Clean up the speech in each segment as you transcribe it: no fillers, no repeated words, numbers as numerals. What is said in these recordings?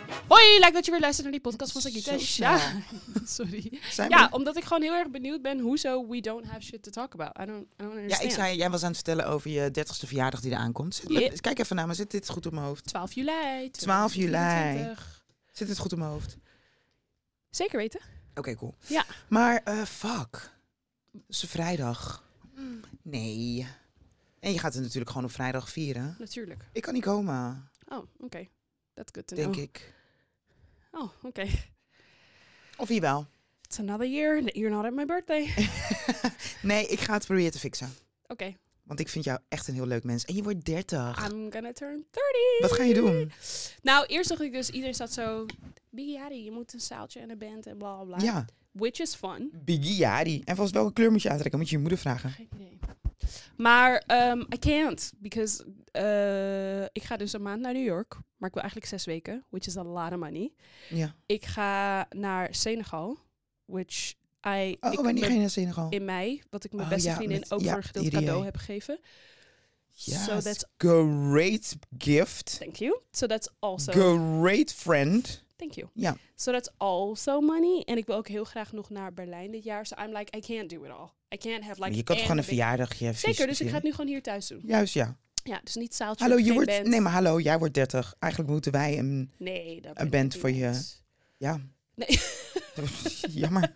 Hoi, lijkt dat je weer luistert naar die podcast van Sagita. Ja, sorry. Zijn Ja, we- omdat ik gewoon heel erg benieuwd ben. Hoezo we don't have shit to talk about. I don't ja, understand. ik zei, jij was aan het vertellen over je 30ste verjaardag die eraan komt. Yeah. Kijk even naar me, zit dit goed op mijn hoofd? 12 juli. 12 juli. 2024. Zit dit goed op mijn hoofd? Zeker weten. Oké, cool. Ja. Maar, fuck. Het is een vrijdag. Nee. En je gaat het natuurlijk gewoon op vrijdag vieren. Natuurlijk. Ik kan niet komen, Oh, oké. That's good to denk know. ik. Oh, oké. Of wie wel? It's another year that you're not at my birthday. Nee, ik ga het proberen te fixen. Oké. Want ik vind jou echt een heel leuk mens. En je wordt 30. I'm gonna turn 30. Wat ga je doen? Nou, eerst dacht ik dus, iedereen staat zo... Biggie Yadi, je moet een zaaltje en een band en bla bla bla. Ja, Which is fun. Biggie Yadi. En volgens welke kleur moet je aantrekken? Moet je je moeder vragen. Geen idee. Maar I can't, because ik ga dus een maand naar New York. Maar ik wil eigenlijk 6 weken, which is a lot of money. Ja. Ik ga naar Senegal, which ik wanneer ga je naar Senegal? in mei, wat ik mijn Oh, beste ja, vriendin met- ook ja, voor een gedeelte IDA. cadeau heb gegeven. Yes. So that's, Great gift. thank you. So that's also, Great friend. thank you. Ja. So that's also money. En ik wil ook heel graag nog naar Berlijn dit jaar. So I'm like, I can't do it all. I can't have like... Je kan toch gewoon een big- verjaardagje Zeker, dus ik ga het nu gewoon hier thuis doen. Juist, ja. Ja, dus niet zaaltje, Hallo, je geen wordt... band. Nee, maar hallo, jij wordt 30. Eigenlijk moeten wij een... Nee, dat Een ben band ik voor niet je- eens. Ja. Nee. Jammer.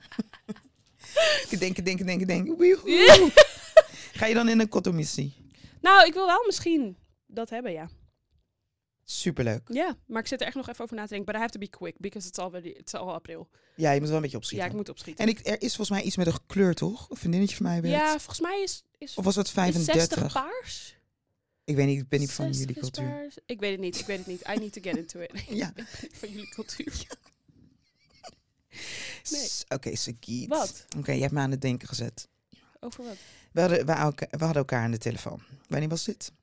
Ik denk. Woehoe. Ga je dan in een kotomissie? Nou, ik wil wel misschien dat hebben, ja. Superleuk. Ja, maar ik zit er echt nog even over na te denken. But I have to be quick, because it's al april. Ja, je moet wel een beetje Ja, opschieten. ik moet opschieten. En er is volgens mij iets met een kleur, toch? Een vriendinnetje van mij weet. Ja, volgens mij is Of was het is 35? 60 paars. Ik weet niet, ik ben niet van 60 jullie is cultuur. paars. Ik weet het niet. I need to get into it. Ja. Ik ben niet van jullie cultuur. Nee. Oké, Sagiet. Wat? Oké, je hebt me aan het denken gezet. Over wat? We hadden elkaar aan de telefoon. Wanneer was dit?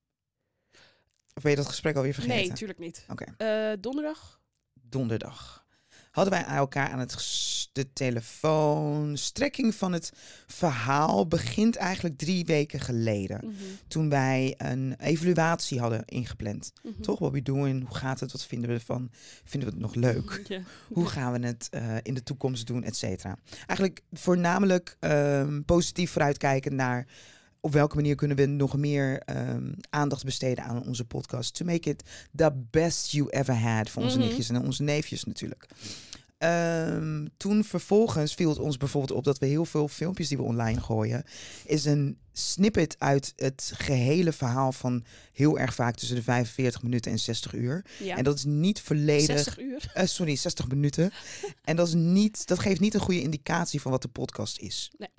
Of ben je dat gesprek alweer vergeten? Nee, tuurlijk niet. Oké. Donderdag? Donderdag. Hadden wij elkaar aan de telefoon. Strekking van het verhaal begint eigenlijk 3 weken geleden. Mhm. Toen wij een evaluatie hadden ingepland. Mhm. Toch, what we doen, hoe gaat het, wat vinden we ervan? Vinden we het nog leuk? Ja. Hoe gaan we het in de toekomst doen, et cetera. Eigenlijk voornamelijk positief vooruitkijken naar... op welke manier kunnen we nog meer aandacht besteden aan onze podcast. To make it the best you ever had. Voor onze Mhm. nichtjes en onze neefjes natuurlijk. Toen vervolgens viel het ons bijvoorbeeld op dat we heel veel filmpjes die we online gooien... is een snippet uit het gehele verhaal van heel erg vaak tussen de 45 minuten en 60 uur. Ja. En dat is niet volledig... 60 uur. 60 minuten. En dat geeft niet een goede indicatie van wat de podcast is. Nee.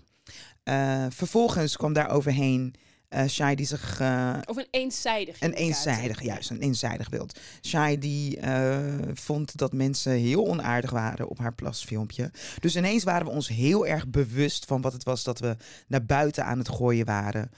Vervolgens kwam daar overheen Shai die zich... Of een eenzijdig. een eenzijdig beeld. Shai die vond dat mensen heel onaardig waren op haar plasfilmpje. Dus ineens waren we ons heel erg bewust van wat het was dat we naar buiten aan het gooien waren.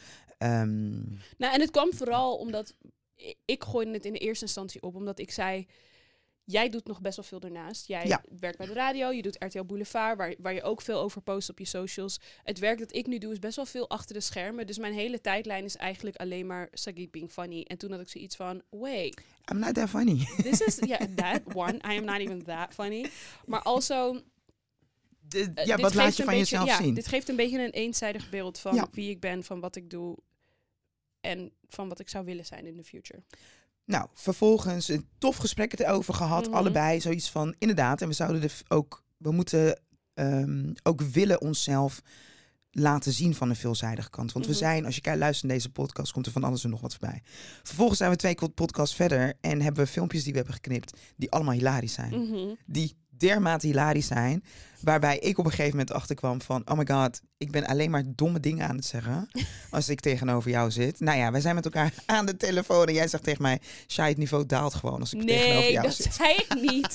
Nou, en het kwam vooral omdat ik gooide het in de eerste instantie op, omdat ik zei, jij doet nog best wel veel ernaast. Jij Ja. werkt bij de radio, je doet RTL Boulevard, waar je ook veel over post op je socials. Het werk dat ik nu doe is best wel veel achter de schermen. Dus mijn hele tijdlijn is eigenlijk alleen maar Sagiet being funny. En toen had ik zoiets van, wait, I'm not that funny. this is, that one, I am not even that funny. Maar also... Wat dit laat geeft je een van beetje- jezelf zien? Dit geeft een beetje een eenzijdig beeld van Ja. wie ik ben, van wat ik doe en van wat ik zou willen zijn in de future. Nou, vervolgens een tof gesprek erover gehad. Mhm. Allebei zoiets van, inderdaad. En we zouden we moeten ook willen onszelf laten zien van een veelzijdige kant. Want we Mhm. zijn, als je luistert naar deze podcast, komt er van alles en nog wat voorbij. Vervolgens zijn we 2 podcasts verder en hebben we filmpjes die we hebben geknipt, die allemaal hilarisch zijn. Mhm. Die dermate hilarisch zijn, waarbij ik op een gegeven moment achterkwam van, oh my god, ik ben alleen maar domme dingen aan het zeggen als ik tegenover jou zit. Nou ja, wij zijn met elkaar aan de telefoon en jij zegt tegen mij, Shai, het niveau daalt gewoon als ik tegenover Nee, jou dat zit. zei ik niet.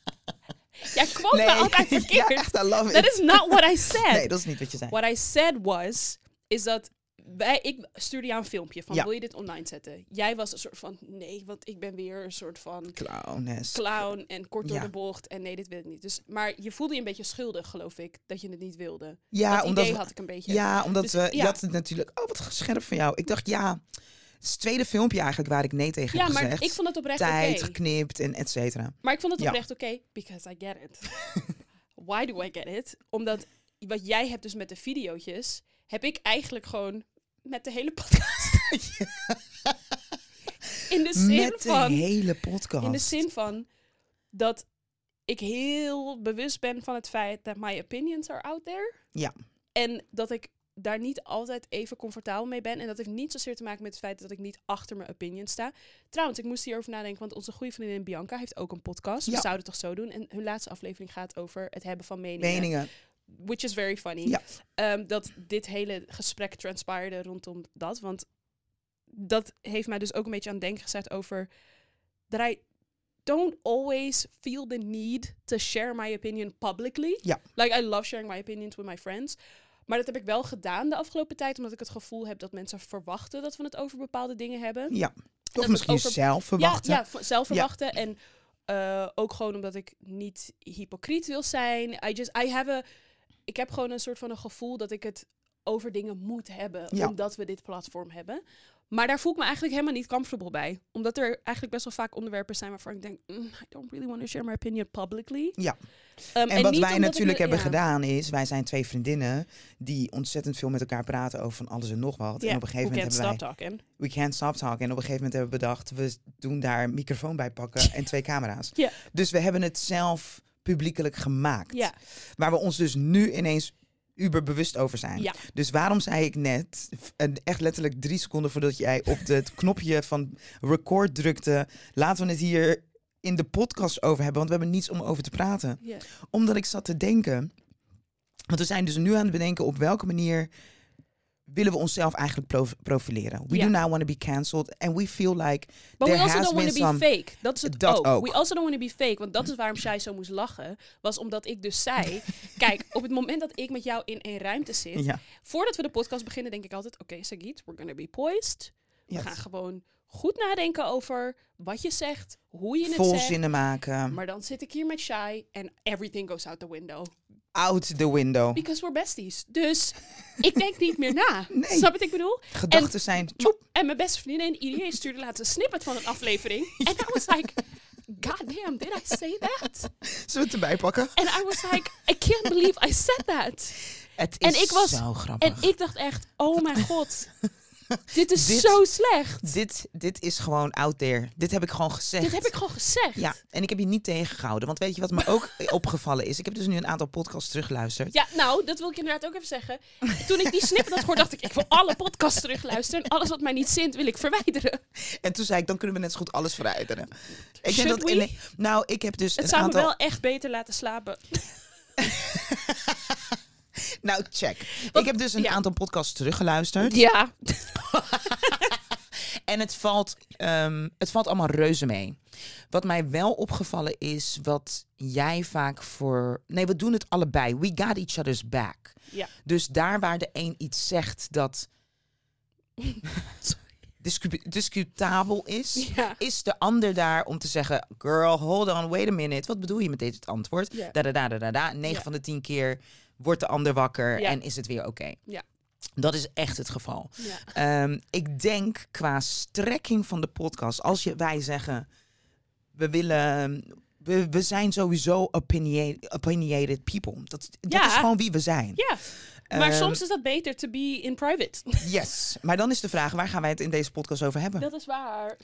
Jij quote me altijd ja, verkeerd. echt, I love it. That is not what I said. Nee, dat is niet wat je zei. What I said is dat ik stuurde jou een filmpje van, Ja. wil je dit online zetten? Jij was een soort van, nee, want ik ben weer een soort van Clownes. clown en kort door Ja. de bocht en nee, dit wil ik niet. Dus, maar je voelde je een beetje schuldig, geloof ik, dat je het niet wilde. Ja, dat omdat idee we- had ik een beetje. Ja, omdat Dus, je ja. had het natuurlijk... Oh, wat scherp van jou. Ik dacht, ja, Het is het tweede filmpje eigenlijk waar ik nee tegen heb gezegd. Ja, maar ik vond het oprecht Tijd, oké. geknipt en et cetera. Maar ik vond het oprecht oké, because I get it. Why do I get it? Omdat wat jij hebt dus met de videootjes, heb ik eigenlijk gewoon met de hele podcast. In de zin Met de hele podcast. In de zin van dat ik heel bewust ben van het feit dat my opinions are out there. Ja. En dat ik daar niet altijd even comfortabel mee ben. En dat heeft niet zozeer te maken met het feit dat ik niet achter mijn opinion sta. Trouwens, ik moest hierover nadenken, want onze goede vriendin Bianca heeft ook een podcast. Ja. We zouden het toch zo doen. En hun laatste aflevering gaat over het hebben van meningen. Which is very funny. Ja. Dat dit hele gesprek transpireerde rondom dat. Want dat heeft mij dus ook een beetje aan het denken gezet over that I don't always feel the need to share my opinion publicly. Ja. Like, I love sharing my opinions with my friends. Maar dat heb ik wel gedaan de afgelopen tijd, omdat ik het gevoel heb dat mensen verwachten dat we het over bepaalde dingen hebben. Ja. Of Dat misschien over- zelf verwachten. Ja, zelf verwachten. En ook gewoon omdat ik niet hypocriet wil zijn. Ik heb gewoon een soort van een gevoel dat ik het over dingen moet hebben, Ja. omdat we dit platform hebben. Maar daar voel ik me eigenlijk helemaal niet comfortable bij. Omdat er eigenlijk best wel vaak onderwerpen zijn waarvan ik denk, I don't really want to share my opinion publicly. Ja. En En wat niet wij omdat natuurlijk ik me- hebben ja. gedaan is, wij zijn twee vriendinnen die ontzettend veel met elkaar praten over van alles en nog wat. Ja, En op een gegeven we moment can't hebben stop talking. we can't stop talking. En op een gegeven moment hebben we bedacht, we doen daar een microfoon bij pakken en 2 camera's. Ja. Dus we hebben het zelf publiekelijk gemaakt. Ja. Waar we ons dus nu ineens uber bewust over zijn. Ja. Dus waarom zei ik net, echt letterlijk 3 seconden voordat jij op het knopje van record drukte, laten we het hier in de podcast over hebben, want we hebben niets om over te praten. Ja. Omdat ik zat te denken, want we zijn dus nu aan het bedenken op welke manier willen we onszelf eigenlijk profileren. We Ja. do not want to be cancelled and we feel like But there we also has don't want been to be some... fake. Dat is het Dat ook. ook. We also don't want to be fake. Want dat is waarom Shai zo moest lachen. Was omdat ik dus zei... Kijk, op het moment dat ik met jou in één ruimte zit... Ja. Voordat we de podcast beginnen, denk ik altijd... Oké, Sagit, we're gonna be poised. We Yes. gaan gewoon goed nadenken over wat je zegt. Hoe je het Vol zegt. zinnen maken. Maar dan zit ik hier met Shai en everything goes out the window. Out the window. Because we're besties. Dus ik denk niet meer na. Nee. Snap je wat ik bedoel? Gedachten zijn... En mijn beste vriendin Irie stuurde laatst een snippet van een aflevering. En I was like, god damn, did I say that? Zullen we het erbij pakken? And I was like, I can't believe I said that. Het is En ik was- zo grappig. En ik dacht echt, oh mijn god. Dit is Dit- zo slecht. Dit is gewoon out there. Dit heb ik gewoon gezegd. Dit heb ik gewoon gezegd. Ja, en ik heb je niet tegengehouden. Want weet je wat me ook opgevallen is? Ik heb dus nu een aantal podcasts teruggeluisterd. Ja, nou, dat wil ik inderdaad ook even zeggen. Toen ik die snippet had gehoord, dacht ik wil alle podcasts terugluisteren. En alles wat mij niet zint, wil ik verwijderen. En toen zei ik, dan kunnen we net zo goed alles verwijderen. Ik Should denk we? nou, ik heb dus Het een zou aantal... me wel echt beter laten slapen. Nou, check. Want- ik heb dus een ja. aantal podcasts teruggeluisterd. Ja. En het valt allemaal reuze mee. Wat mij wel opgevallen is, wat jij vaak voor... Nee, we doen het allebei. We got each other's back. Ja. Dus daar waar de een iets zegt dat discutabel is, Ja. is de ander daar om te zeggen, girl, hold on, wait a minute. Wat bedoel je met dit antwoord? Ja. Da. 9 Ja. van de 10 keer wordt de ander wakker Ja. en is het weer oké. Ja. Dat is echt het geval. Ja. Ik denk qua strekking van de podcast, als wij zeggen, we zijn sowieso opinionated people. Dat Ja. is gewoon wie we zijn. Ja. Maar Ehm, soms is dat beter to be in private. Yes. Maar dan is de vraag, waar gaan wij het in deze podcast over hebben? Dat is waar.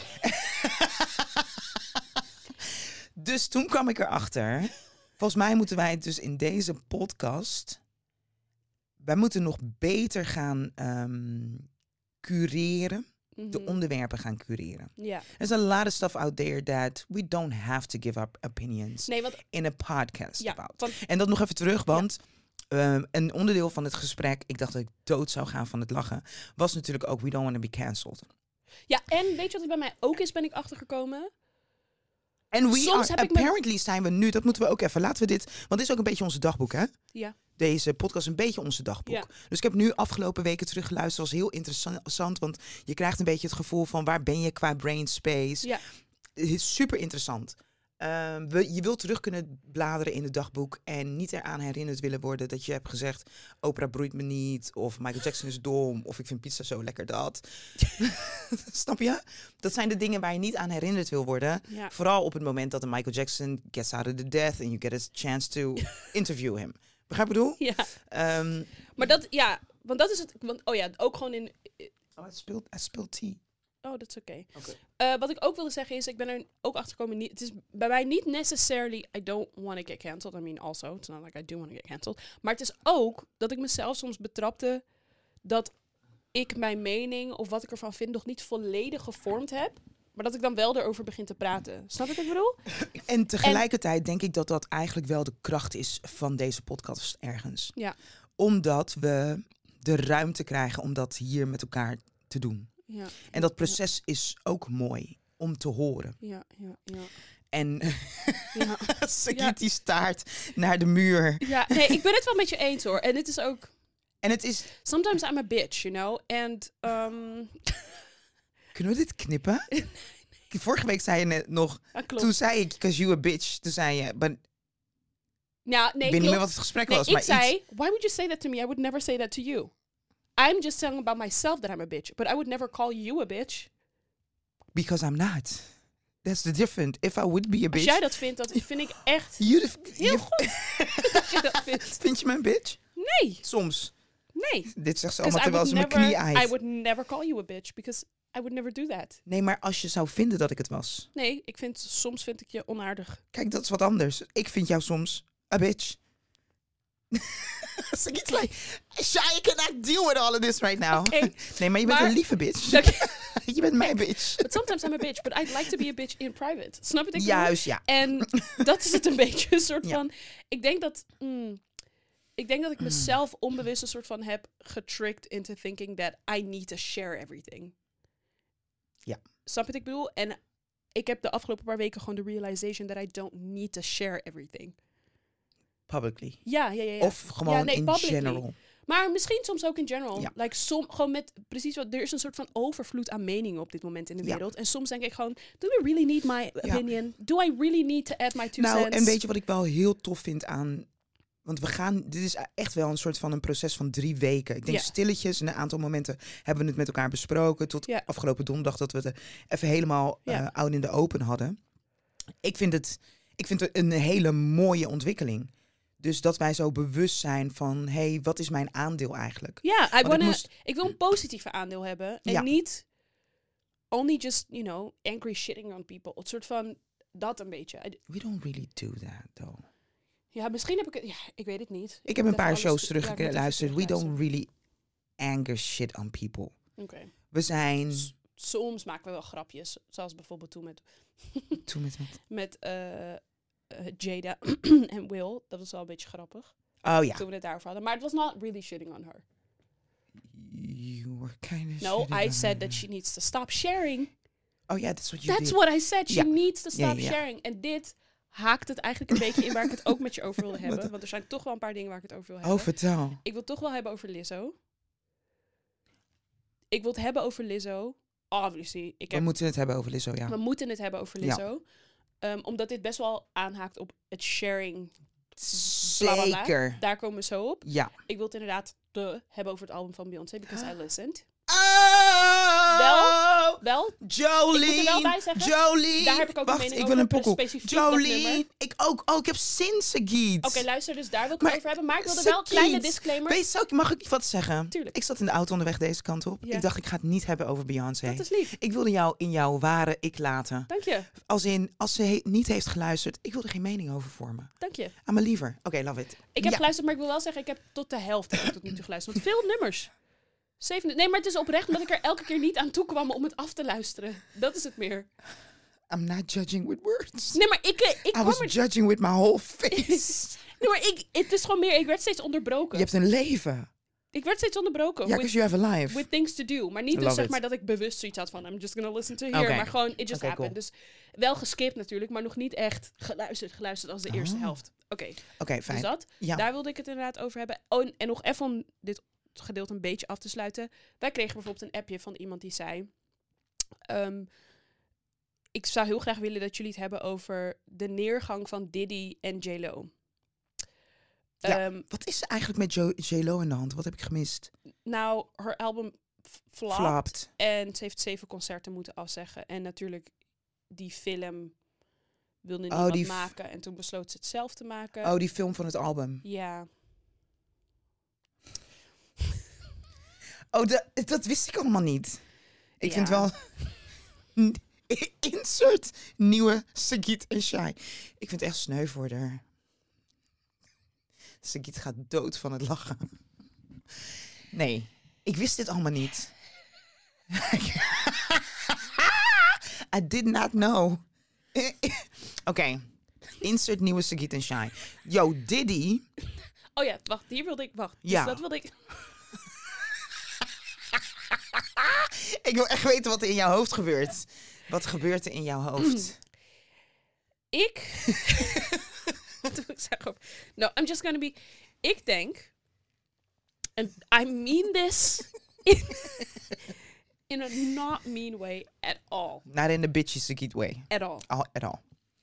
Dus toen kwam ik erachter. Volgens mij moeten wij het dus in deze podcast... Wij moeten nog beter gaan cureren. De Mhm. onderwerpen gaan cureren. Ja. There's a lot of stuff out there that we don't have to give up opinions Nee, want... in a podcast Ja, about. want En dat nog even terug, want een onderdeel van het gesprek... Ik dacht dat ik dood zou gaan van het lachen... was natuurlijk ook we don't want to be cancelled. ja, en weet je wat er bij mij ook is, ben ik achtergekomen? En Soms heb ik me- apparently zijn we nu, dat moeten we ook even, laten we dit, want dit is ook een beetje onze dagboek, hè? Ja. Deze podcast is een beetje onze dagboek. Ja. Dus ik heb nu afgelopen weken teruggeluisterd, was heel interessant, want je krijgt een beetje het gevoel van waar ben je qua brain space. Ja. Het is super interessant. Je wilt terug kunnen bladeren in het dagboek en niet eraan herinnerd willen worden dat je hebt gezegd, Oprah broeit me niet, of Michael Jackson is dom, of ik vind pizza zo lekker dat. Snap je? Dat zijn de dingen waar je niet aan herinnerd wil worden. Ja. Vooral op het moment dat een Michael Jackson gets out of the death and you get a chance to interview him. Begrijp je wat ik bedoel? Ja. Maar dat, ja, want dat is het. Want, ook gewoon in. Hij speelt tea. Oh, dat is oké. Okay. Wat ik ook wilde zeggen is, ik ben er ook achter gekomen. Het is bij mij niet necessarily, I don't want to get cancelled. I mean, also, it's not like I do want to get cancelled. Maar het is ook dat ik mezelf soms betrapte dat ik mijn mening of wat ik ervan vind nog niet volledig gevormd heb. Maar dat ik dan wel erover begin te praten. Snap je wat ik bedoel? En tegelijkertijd denk ik dat dat eigenlijk wel de kracht is van deze podcast ergens. Ja. Omdat we de ruimte krijgen om dat hier met elkaar te doen. Ja. En dat proces is ook mooi om te horen. Ja. En Ja. Sagit die staart naar de muur. Ja, nee, ik ben het wel met je eens hoor. En het is ook... En het is... Sometimes I'm a bitch, you know? And... Kunnen we dit knippen? Vorige week zei je net nog... klopt. Toen zei ik, because you a bitch. Toen zei je... Ja, nee, ik weet niet meer wat het gesprek was. Ik maar zei, iets... why would you say that to me? I would never say that to you. I'm just telling about myself that I'm a bitch. But I would never call you a bitch. Because I'm not. That's the difference. If I would be a bitch... Als jij dat vindt, dat vind ik echt heel goed. Dat je dat vindt. Vind je mij een bitch? Nee. Soms. Nee. Dit zegt ze allemaal terwijl ze mijn knie ijst. I would never call you a bitch. Because I would never do that. Nee, maar als je zou vinden dat ik het was. Nee, soms vind ik je onaardig. Kijk, dat is wat anders. Ik vind jou soms a bitch. It's like, Shy, I cannot deal with all of this right now. Okay. Nee, maar je bent een lieve bitch. Je bent mijn bitch. But sometimes I'm a bitch, but I'd like to be a bitch in private. Snap je wat ik Juist, bedoel? ja. En dat is het een beetje, een soort van... Ik denk dat ik mezelf onbewust een soort van heb getricked into thinking that I need to share everything. Ja. Snap je wat ik bedoel? En ik heb de afgelopen paar weken gewoon de realization that I don't need to share everything. Publicly. Ja. Of gewoon in publicly. general. Maar misschien soms ook in general. Ja. Like gewoon met precies wat... Er is een soort van overvloed aan meningen op dit moment in de wereld. En soms denk ik gewoon... Do we really need my opinion? Do I really need to add my 2 cents? En weet je wat ik wel heel tof vind aan... Want dit is echt wel een soort van een proces van 3 weken. Ik denk stilletjes, in een aantal momenten hebben we het met elkaar besproken. Tot afgelopen donderdag dat we het even helemaal out in de open hadden. Ik vind het een hele mooie ontwikkeling. Dus dat wij zo bewust zijn van, hey, wat is mijn aandeel eigenlijk? Ja, ik wil een positieve aandeel hebben. En niet only just, angry shitting on people. Het soort van, dat een beetje. We don't really do that, though. Ja, misschien heb ik het... Ja, ik weet het niet. Ik heb een paar shows teruggeluisterd. We don't really anger shit on people. Okay. We zijn... Soms maken we wel grapjes. Zoals bijvoorbeeld toen met... Toen met wat? Met Jada en Will. Dat was wel een beetje grappig. Oh ja. Toen we het daarover hadden. Maar het was not really shitting on her. You were kind of No, I said that she needs to stop sharing. Oh ja, that's what you did. That's what I said. She needs to stop sharing. En dit haakt het eigenlijk een beetje in waar ik het ook met je over wilde hebben. Want er zijn toch wel een paar dingen waar ik het over wil hebben. Oh, vertel. Ik wil het toch wel hebben over Lizzo. Ik wil het hebben over Lizzo. Obviously. We moeten het hebben over Lizzo, ja. We moeten het hebben over Lizzo. Omdat dit best wel aanhaakt op het sharing. Zeker. Bla. Daar komen we zo op. Ja. Ik wil het inderdaad hebben over het album van Beyoncé. Because I listened. Oh! Wel. Jolene. Ik moet er wel bij zeggen. Jolene. Daar heb ik ook een mening ik over. wil een pokoe. Specifiek Jolene. Ik ook. Oh, ik heb Sinsegiet. Oké, luister. Dus daar wil ik het over hebben. Maar ik wilde wel een kleine disclaimer. Mag ik wat zeggen? Tuurlijk. Ik zat in de auto onderweg deze kant op. Ja. Ik dacht, ik ga het niet hebben over Beyoncé. Dat is lief. Ik wilde jou in jouw ware ik laten. Dank je. Als ze niet heeft geluisterd, ik wil er geen mening over vormen. Dank je. Aan mijn liever. Oké, love it. Ik heb geluisterd, maar ik wil wel zeggen, ik heb tot de helft tot nu toe geluisterd. Want veel nummers. 7, nee, maar het is oprecht omdat ik er elke keer niet aan toe kwam om het af te luisteren. Dat is het meer. I'm not judging with words. Nee, maar I was judging with my whole face. Nee, maar het is gewoon meer, ik werd steeds onderbroken. Je hebt een leven. Ik werd steeds onderbroken. Ja, because you have a life. With things to do. Maar niet dus zeg maar dat ik bewust zoiets had van, I'm just gonna listen to here. Maar gewoon, it just happened. Cool. Dus wel geskipt natuurlijk, maar nog niet echt geluisterd als de eerste helft. Oké, fijn. Dus dat. Ja. Daar wilde ik het inderdaad over hebben. Oh, en nog even om dit gedeelte een beetje af te sluiten. Wij kregen bijvoorbeeld een appje van iemand die zei... ik zou heel graag willen dat jullie het hebben over de neergang van Diddy en J-Lo. Ja, wat is er eigenlijk met J-Lo in de hand? Wat heb ik gemist? Nou, haar album flopped. Flopped. En ze heeft 7 concerten moeten afzeggen. En natuurlijk, die film wilde niemand maken. En toen besloot ze het zelf te maken. Oh, die film van het album. Ja. Oh, dat wist ik allemaal niet. Ik vind wel... Insert nieuwe Sagit en Shai. Ik vind het echt sneu voor haar. Sagit gaat dood van het lachen. Nee, ik wist dit allemaal niet. I did not know. Oké. Insert nieuwe Sagit en Shai. Yo, Diddy. Oh ja, wacht, hier wilde ik... Wacht, Ja. dus dat wilde ik... Ik wil echt weten wat er in jouw hoofd gebeurt. Wat gebeurt er in jouw hoofd? Wat wil ik zeggen? No, I'm just gonna be... Ik denk... And I mean this in a not mean way at all. Not in the bitchy Sagit way. At all. At all.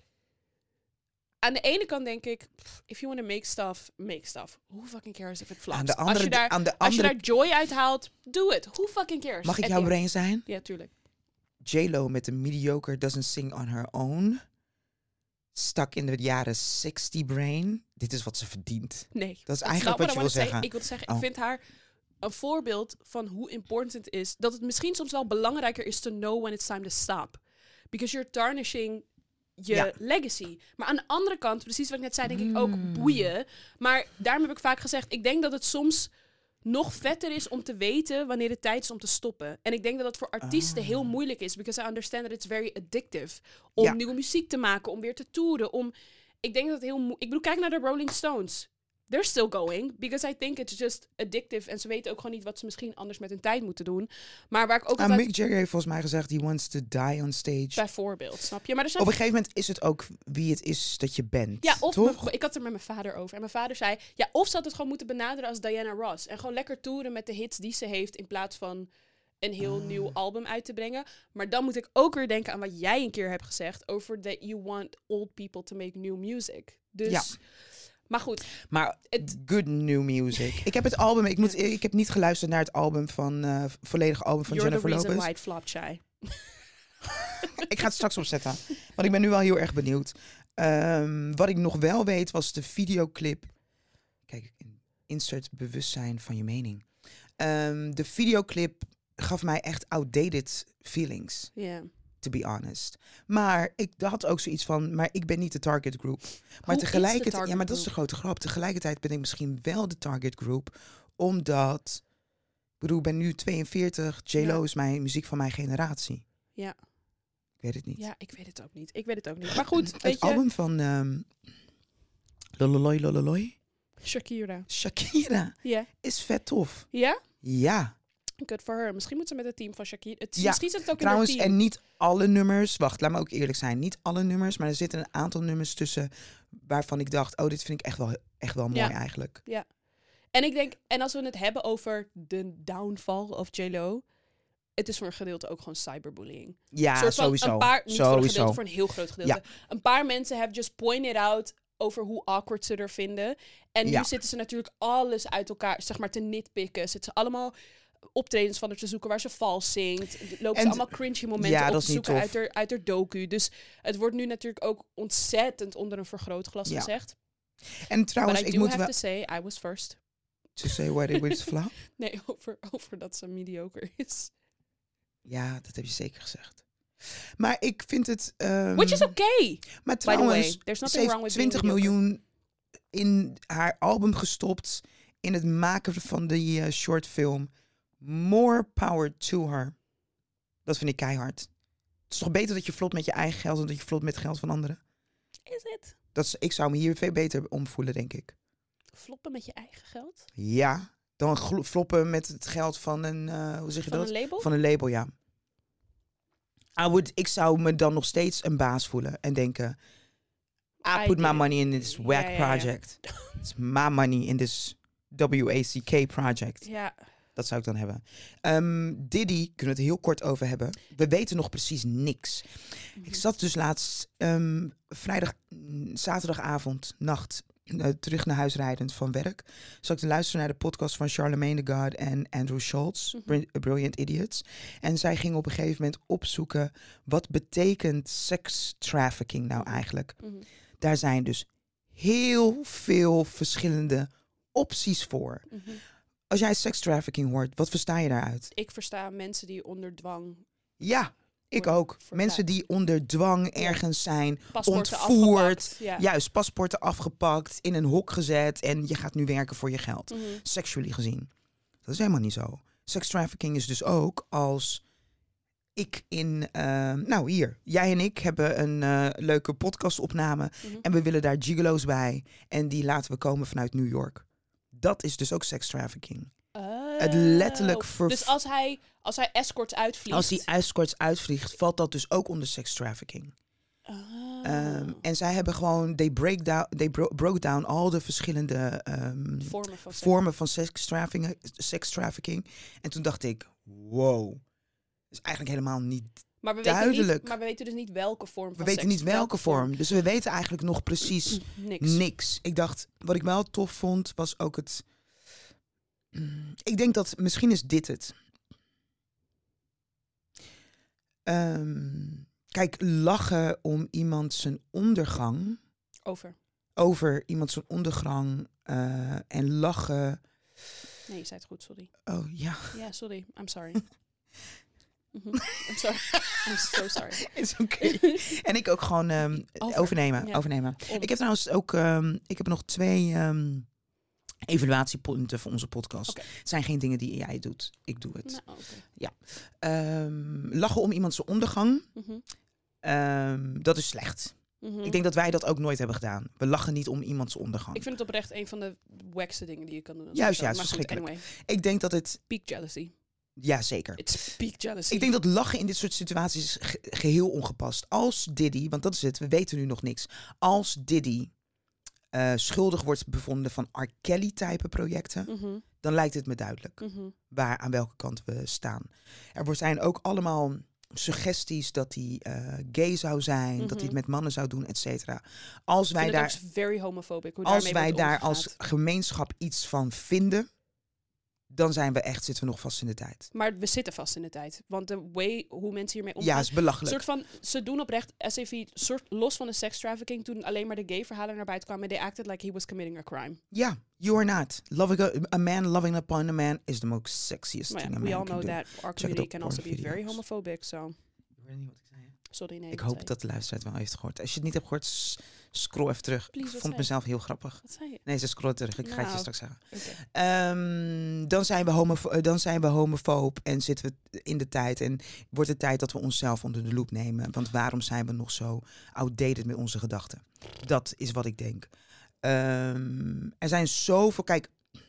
Aan de ene kant denk ik, if you want to make stuff, make stuff. Who fucking cares if it flops? Aan de andere, als je daar joy uit haalt, doe het. Who fucking cares? Mag ik jouw brain zijn? Ja, tuurlijk. J-Lo met de mediocre doesn't sing on her own. Stak in de jaren 60 brain. Dit is wat ze verdient. Nee. Dat is eigenlijk wat je wil zeggen. Ik wil zeggen, ik vind haar een voorbeeld van hoe important het is. Dat het misschien soms wel belangrijker is to know when it's time to stop. Because you're tarnishing je legacy. Maar aan de andere kant, precies wat ik net zei, denk ik ook boeien. Maar daarom heb ik vaak gezegd, ik denk dat het soms nog vetter is om te weten wanneer het tijd is om te stoppen. En ik denk dat dat voor artiesten heel moeilijk is. Because I understand that it's very addictive. Om nieuwe muziek te maken, om weer te toeren. Ik denk dat het heel ik bedoel, kijk naar de Rolling Stones. They're still going, because I think it's just addictive. En ze weten ook gewoon niet wat ze misschien anders met hun tijd moeten doen. Maar waar ik ook altijd... Mick Jagger heeft volgens mij gezegd, he wants to die on stage. Bijvoorbeeld, snap je? Maar er zijn... Op een gegeven moment is het ook wie het is dat je bent. Ja, of toch? Ik had het er met mijn vader over. En mijn vader zei, ja, of ze had het gewoon moeten benaderen als Diana Ross. En gewoon lekker toeren met de hits die ze heeft, in plaats van een heel nieuw album uit te brengen. Maar dan moet ik ook weer denken aan wat jij een keer hebt gezegd over that you want old people to make new music. Dus... Ja. Maar goed. Maar good new music. Ik heb het album, ik heb niet geluisterd naar het album van, volledige album van Jennifer Lopez. You're the reason why it flopped, Shai. Ik ga het straks opzetten. Want ik ben nu wel heel erg benieuwd. Wat ik nog wel weet was de videoclip. Kijk, insert bewustzijn van je mening. De videoclip gaf mij echt outdated feelings. Ja. Yeah. To be honest. Maar ik had ook zoiets van, maar ik ben niet de target group. Maar tegelijkertijd, ja, maar dat is de grote grap. Tegelijkertijd ben ik misschien wel de target group, omdat, ik bedoel, ik ben nu 42. J-Lo is muziek van mijn generatie. Ja. Ik weet het niet. Ja, ik weet het ook niet. Maar goed, het album van Lololoi. Shakira. Yeah. Is vet tof. Ja? Ja. Good for her. Misschien moet ze met het team van Shakira... Ja, misschien zit het ook trouwens, in het team. en niet alle nummers... Wacht, laat me ook eerlijk zijn. Niet alle nummers, maar er zitten een aantal nummers tussen... waarvan ik dacht, oh, dit vind ik echt wel mooi eigenlijk. Ja. En ik denk, en als we het hebben over de downfall of J-Lo... het is voor een gedeelte ook gewoon cyberbullying. Ja, sowieso. Een paar, niet voor een gedeelte, voor een heel groot gedeelte. Ja. Een paar mensen have just pointed out... over hoe awkward ze er vinden. En nu zitten ze natuurlijk alles uit elkaar, zeg maar, te nitpicken. Zitten ze allemaal optredens van haar te zoeken waar ze vals zingt. Lopen ze allemaal cringy momenten op te zoeken uit haar docu. Dus het wordt nu natuurlijk ook ontzettend onder een vergrootglas gezegd. En trouwens, ik moet have to say, I was first. To say what it was flauw? Nee, over dat ze mediocre is. Ja, dat heb je zeker gezegd. Maar ik vind het... Which is okay. Maar trouwens, ze heeft 20 miljoen in haar album gestopt... in het maken van de short film. More power to her. Dat vind ik keihard. Het is toch beter dat je flopt met je eigen geld... dan dat je flopt met geld van anderen? Is het? Ik zou me hier veel beter omvoelen, denk ik. Floppen met je eigen geld? Ja, dan floppen met het geld van een... hoe zeg je dat? Van een label? Van een label, ja. Ik zou me dan nog steeds een baas voelen en denken... I put my money in this whack project. It's my money in this WACK project. Ja. Dat zou ik dan hebben. Diddy, kunnen we het heel kort over hebben. We weten nog precies niks. Ik zat dus laatst zaterdagavond, nacht, terug naar huis rijdend van werk. Zat ik te luisteren naar de podcast van Charlemagne the God en Andrew Schultz, Brilliant Idiots. En zij gingen op een gegeven moment opzoeken, wat betekent sex trafficking nou eigenlijk? Daar zijn dus heel veel verschillende opties voor. Als jij sex trafficking hoort, wat versta je daaruit? Ik versta mensen die onder dwang... Ja, ik ook. Mensen die onder dwang ergens zijn, paspoorten ontvoerd. Ja. Juist, paspoorten afgepakt, in een hok gezet en je gaat nu werken voor je geld. Sexually gezien. Dat is helemaal niet zo. Sex trafficking is dus ook als ik hier, jij en ik hebben een leuke podcastopname en we willen daar gigolo's bij en die laten we komen vanuit New York. Dat is dus ook sex trafficking. Het letterlijk Dus als hij escorts uitvliegt... Als hij escorts uitvliegt, valt dat dus ook onder sex trafficking. En zij hebben gewoon... They broke down al de verschillende vormen van sex trafficking. En toen dacht ik, wow. Dat is eigenlijk helemaal niet duidelijk. Maar we weten dus niet welke vorm van We weten niet welke vorm. Dus we weten eigenlijk nog precies niks. Ik dacht, wat ik wel tof vond, was ook het... Ik denk dat misschien is dit het. Kijk, lachen om iemand zijn ondergang. Over iemand zijn ondergang. En lachen. Nee, je zei het goed, sorry. Oh, ja. Ja, sorry. I'm sorry. I'm sorry. I'm so sorry. It's okay. En ik ook gewoon overnemen. Ja. Overnemen. Ik heb trouwens ook... ik heb nog 2... evaluatiepunten voor onze podcast. Okay. Het zijn geen dingen die jij doet. Ik doe het. Nou, okay. Ja. Lachen om iemand zijn ondergang. Dat is slecht. Ik denk dat wij dat ook nooit hebben gedaan. We lachen niet om iemands ondergang. Ik vind het oprecht een van de wackste dingen die je kan doen. Juist, verschrikkelijk. Anyway. Ik denk dat het... Peak jealousy. Ja, zeker. It's peak jealousy. Ik denk dat lachen in dit soort situaties is geheel ongepast. Als Diddy, want dat is het, we weten nu nog niks. Als Diddy schuldig wordt bevonden van R. Kelly-type projecten, dan lijkt het me duidelijk aan welke kant we staan. Er zijn ook allemaal suggesties dat hij gay zou zijn, dat hij het met mannen zou doen, et cetera. Als wij daar, very homophobic, als wij daar als gemeenschap iets van vinden, dan zitten we nog vast in de tijd. Maar we zitten vast in de tijd. Want de way hoe mensen hiermee omgaan... Ja, is belachelijk. Soort van, ze doen oprecht, los van de sex trafficking, toen alleen maar de gay verhalen naar buiten kwamen, they acted like he was committing a crime. Ja, you are not. A man loving upon a man is the most sexiest thing a man can do. We all know that our community can also be very homophobic, so... Ik weet niet wat ik zei. Sorry, nee. Ik hoop dat de luisteraar het wel heeft gehoord. Als je het niet hebt gehoord, scroll even terug. Please, ik vond het mezelf heel grappig. Wat zei je? Nee, ze scroll terug. Ik ga het je straks zeggen. Okay. Dan zijn we homofoob en zitten we in de tijd. En wordt het tijd dat we onszelf onder de loep nemen. Want waarom zijn we nog zo outdated met onze gedachten? Dat is wat ik denk. Er zijn zoveel... Kijk,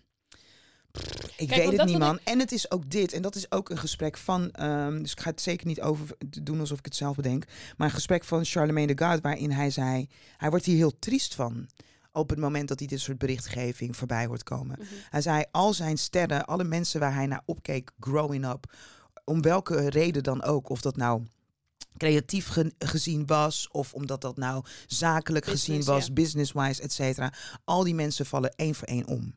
ik weet het niet, man. En het is ook dit. En dat is ook een gesprek van... dus ik ga het zeker niet over doen alsof ik het zelf bedenk. Maar een gesprek van Charlemagne the God, waarin hij zei... Hij wordt hier heel triest van. Op het moment dat hij dit soort berichtgeving voorbij hoort komen. Hij zei, al zijn sterren, alle mensen waar hij naar opkeek, growing up... om welke reden dan ook. Of dat nou creatief gezien was... of omdat dat nou zakelijk gezien was... business-wise, et cetera. Al die mensen vallen 1 voor 1 om.